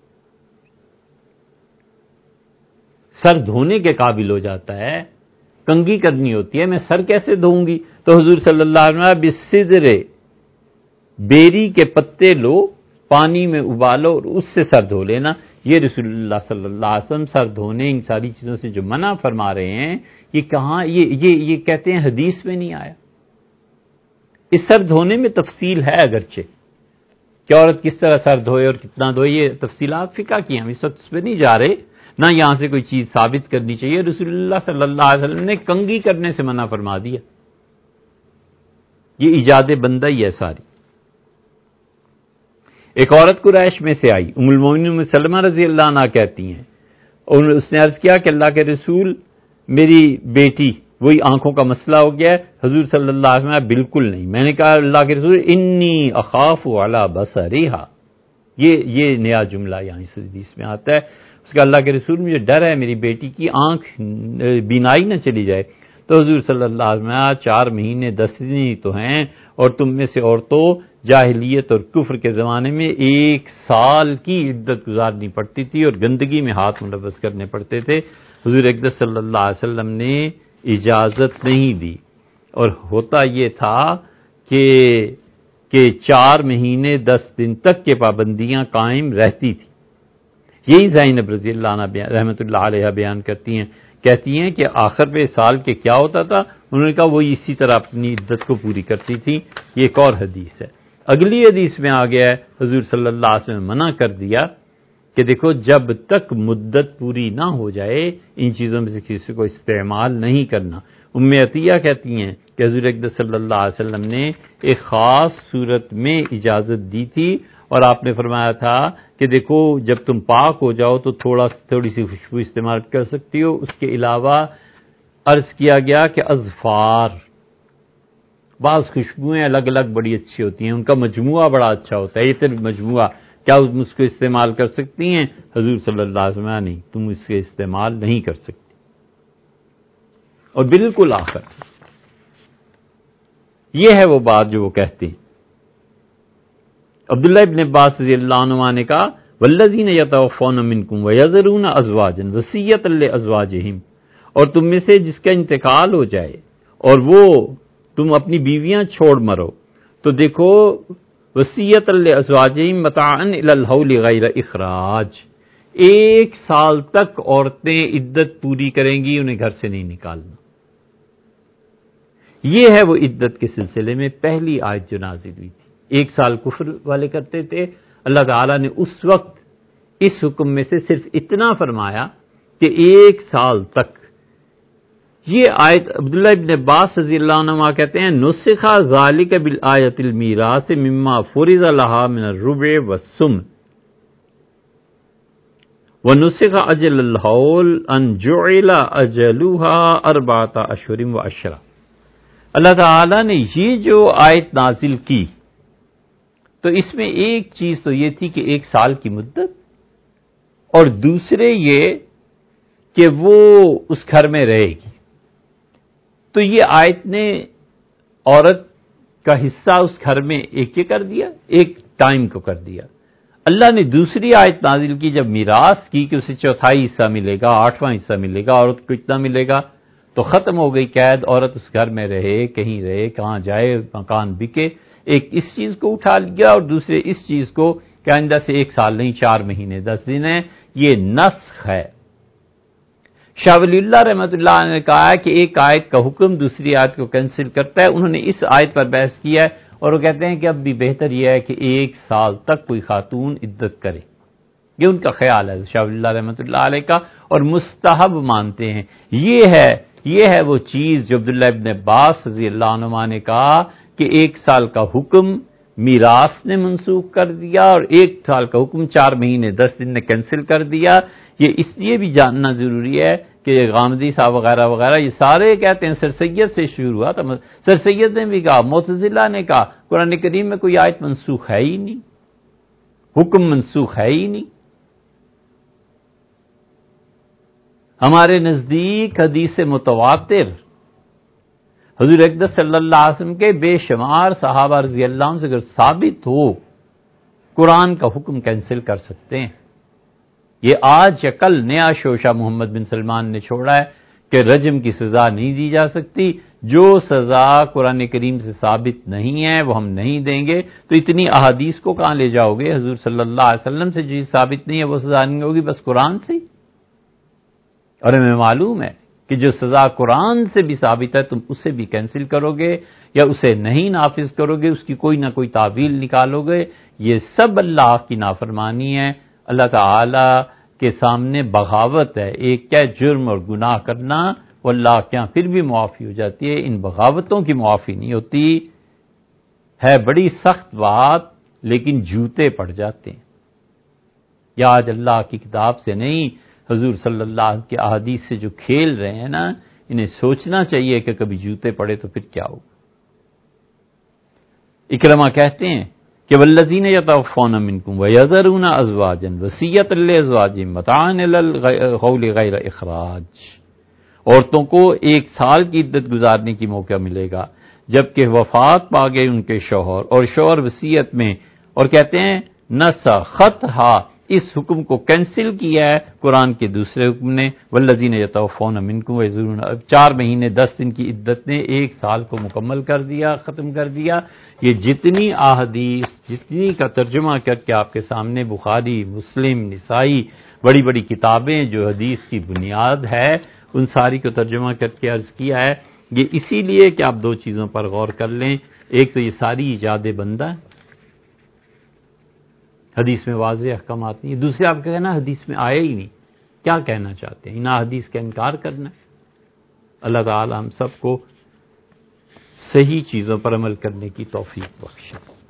S1: سر دھونے کے قابل ہو جاتا ہے، کنگھی کرنی ہوتی ہے، میں سر کیسے دھوؤں گی؟ تو حضور صلی اللہ علیہ وسلم بالسدر، بیری کے پتے لو، پانی میں ابالو اور اس سے سر دھو لینا۔ یہ رسول اللہ صلی اللہ علیہ وسلم سر دھونے ان ساری چیزوں سے جو منع فرما رہے ہیں، یہ کہاں، یہ کہتے ہیں حدیث میں نہیں آیا۔ اس سر دھونے میں تفصیل ہے اگرچہ کہ عورت کس طرح سر دھوئے اور کتنا دھوئے، یہ تفصیلات فقہ کی ہیں، ہم اس وقت اس پہ نہیں جا رہے، نہ یہاں سے کوئی چیز ثابت کرنی چاہیے۔ رسول اللہ صلی اللہ علیہ وسلم نے کنگھی کرنے سے منع فرما دیا، یہ ایجاد بندہ ہی ہے ساری۔ ایک عورت قریش میں سے آئی، ام المومنین ام سلمہ رضی اللہ عنہا کہتی ہیں، اور اس نے عرض کیا کہ اللہ کے رسول، میری بیٹی وہی آنکھوں کا مسئلہ ہو گیا ہے۔ حضور صلی اللہ علیہ وسلم بالکل نہیں۔ میں نے کہا اللہ کے رسول انی اخاف علی بصریہا، یہ نیا جملہ یہاں اس حدیث میں آتا ہے۔ اس کا اللہ کے رسول مجھے ڈر ہے میری بیٹی کی آنکھ بینائی نہ چلی جائے۔ تو حضور صلی اللہ علیہ وسلم 4 مہینے 10 دن ہی تو ہیں، اور تم میں سے عورتوں جاہلیت اور کفر کے زمانے میں 1 سال کی عدت گزارنی پڑتی تھی اور گندگی میں ہاتھ ملوث کرنے پڑتے تھے۔ حضور اقدس صلی اللہ علیہ وسلم نے اجازت نہیں دی، اور ہوتا یہ تھا کہ 4 مہینے 10 دن تک کے پابندیاں قائم رہتی تھی۔ یہی زینب رضی اللہ عنہ رحمۃ اللہ علیہ بیان کہتی ہیں کہ آخر پہ سال کے کیا ہوتا تھا، انہوں نے کہا وہی اسی طرح اپنی عدت کو پوری کرتی تھی۔ یہ ایک اور حدیث ہے۔ اگلی حدیث میں آ گیا ہے، حضور صلی اللہ علیہ وسلم نے منع کر دیا کہ دیکھو جب تک مدت پوری نہ ہو جائے ان چیزوں میں سے کسی کو استعمال نہیں کرنا۔ ام عطیہ کہتی ہیں کہ حضور اقدس صلی اللہ علیہ وسلم نے ایک خاص صورت میں اجازت دی تھی، اور آپ نے فرمایا تھا کہ دیکھو جب تم پاک ہو جاؤ تو تھوڑی سی خوشبو استعمال کر سکتی ہو۔ اس کے علاوہ عرض کیا گیا کہ اظفار، بعض خوشبوئیں الگ الگ بڑی اچھی ہوتی ہیں، ان کا مجموعہ بڑا اچھا ہوتا ہے، یہ مجموعہ کیا تم اس کو استعمال کر سکتی ہیں؟ حضور صلی اللہ علیہ وسلم نہیں، تم اس کے استعمال نہیں کر سکتی۔ اور بالکل آخر یہ ہے وہ بات جو وہ کہتے ہیں۔ عبداللہ ابن عباس رضی اللہ عنہ نے کہا والذین یتوفون منکم ویذرون ازواجا وصیۃ لازواجہم، اور تم میں سے جس کا انتقال ہو جائے اور وہ تم اپنی بیویاں چھوڑ مرو، تو دیکھو وصیۃ لازواجہم متاعا الی الحول غیر اخراج، 1 سال تک عورتیں عدت پوری کریں گی، انہیں گھر سے نہیں نکالنا۔ یہ ہے وہ عدت کے سلسلے میں پہلی آیت جو نازل ہوئی تھی۔ 1 سال کفر والے کرتے تھے، اللہ تعالیٰ نے اس وقت اس حکم میں سے صرف اتنا فرمایا کہ 1 سال تک۔ یہ آیت عبداللہ ابن عباس رضی اللہ عنہ کہتے ہیں نسخ ذالک بالآیۃ المیراث مما فرض لها من الربع والثمن ونسخ اجل الحول ان جعل اجلها 4 اشہر وعشرہ۔ اللہ تعالیٰ نے یہ جو آیت نازل کی تو اس میں ایک چیز تو یہ تھی کہ 1 سال کی مدت، اور دوسرے یہ کہ وہ اس گھر میں رہے گی۔ تو یہ آیت نے عورت کا حصہ اس گھر میں ایک کر دیا، ایک ٹائم کو کر دیا۔ اللہ نے دوسری آیت نازل کی جب میراث کی کہ اسے 4تھائی حصہ ملے گا، 8واں حصہ ملے گا، عورت کو اتنا ملے گا، تو ختم ہو گئی قید، عورت اس گھر میں رہے، کہیں رہے، کہاں جائے، مکان بکے۔ ایک اس چیز کو اٹھا لیا اور دوسرے اس چیز کو کہ آئندہ سے 1 سال نہیں 4 مہینے 10 دن ہے، یہ نسخ ہے۔ شاہ ولی اللہ رحمۃ اللہ نے کہا ہے کہ ایک آیت کا حکم دوسری آیت کو کینسل کرتا ہے۔ انہوں نے اس آیت پر بحث کیا ہے اور وہ کہتے ہیں کہ اب بھی بہتر یہ ہے کہ 1 سال تک کوئی خاتون عدت کرے، یہ ان کا خیال ہے شاہ ولی اللہ رحمۃ اللہ علیہ کا، اور مستحب مانتے ہیں۔ یہ ہے وہ چیز جو عبداللہ ابن عباس رضی اللہ عنہ نے کہا کہ 1 سال کا حکم میراث نے منسوخ کر دیا اور 1 سال کا حکم 4 مہینے 10 دن نے کینسل کر دیا۔ یہ اس لیے بھی جاننا ضروری ہے کہ غامدی صاحب وغیرہ وغیرہ یہ سارے کہتے ہیں سر سید سے شروع ہوا تھا، سر سید نے بھی کہا، معتزلہ نے کہا، قرآن کریم میں کوئی آیت منسوخ ہے ہی نہیں، حکم منسوخ ہے ہی نہیں۔ ہمارے نزدیک حدیث متواتر حضور اقدس صلی اللہ علیہ وسلم کے بے شمار صحابہ رضی اللہ عنہ سے اگر ثابت ہو، قرآن کا حکم کینسل کر سکتے ہیں۔ یہ آج یا کل نیا شوشہ محمد بن سلمان نے چھوڑا ہے کہ رجم کی سزا نہیں دی جا سکتی، جو سزا قرآن کریم سے ثابت نہیں ہے وہ ہم نہیں دیں گے۔ تو اتنی احادیث کو کہاں لے جاؤ گے؟ حضور صلی اللہ علیہ وسلم سے جو ثابت نہیں ہے وہ سزا نہیں ہوگی، بس قرآن سے۔ اور ہمیں معلوم ہے کہ جو سزا قرآن سے بھی ثابت ہے تم اسے بھی کینسل کرو گے یا اسے نہیں نافذ کرو گے، اس کی کوئی نہ کوئی تعویل نکالو گے۔ یہ سب اللہ کی نافرمانی ہے، اللہ تعالی کے سامنے بغاوت ہے۔ ایک کیا جرم اور گناہ کرنا، وہ اللہ کے یہاں پھر بھی معافی ہو جاتی ہے، ان بغاوتوں کی معافی نہیں ہوتی۔ ہے بڑی سخت بات لیکن جوتے پڑ جاتے ہیں۔ یا آج اللہ کی کتاب سے نہیں، حضور صلی اللہ علیہ وسلم کے احادیث سے جو کھیل رہے ہیں نا، انہیں سوچنا چاہیے کہ کبھی جوتے پڑے تو پھر کیا ہوگا۔ اکرمہ کہتے ہیں کہ والذین یتوفون منکم ویذرون ازواجا وصیۃ لازواجہم متاعا الی القول غیر اخراج، عورتوں کو 1 سال کی عدت گزارنے کی موقع ملے گا جبکہ وفات پا گئے ان کے شوہر، اور شوہر وصیت میں، اور کہتے ہیں نسختھا، اس حکم کو کینسل کیا ہے قرآن کے دوسرے حکم نے، والذین یتوفون منکم ویذرون، 4 مہینے 10 دن کی عدت نے 1 سال کو مکمل کر دیا، ختم کر دیا۔ یہ جتنی احادیث، جتنی کا ترجمہ کر کے آپ کے سامنے بخاری، مسلم، نسائی، بڑی بڑی کتابیں جو حدیث کی بنیاد ہے، ان ساری کو ترجمہ کر کے عرض کیا ہے، یہ اسی لیے کہ آپ 2 چیزوں پر غور کر لیں۔ ایک تو یہ ساری ایجاد بندہ، حدیث میں واضح احکامات نہیں، دوسرے آپ کا کہنا حدیث میں آیا ہی نہیں، کیا کہنا چاہتے ہیں؟ ان حدیث کا انکار کرنا۔ اللہ تعالی ہم سب کو صحیح چیزوں پر عمل کرنے کی توفیق بخشے۔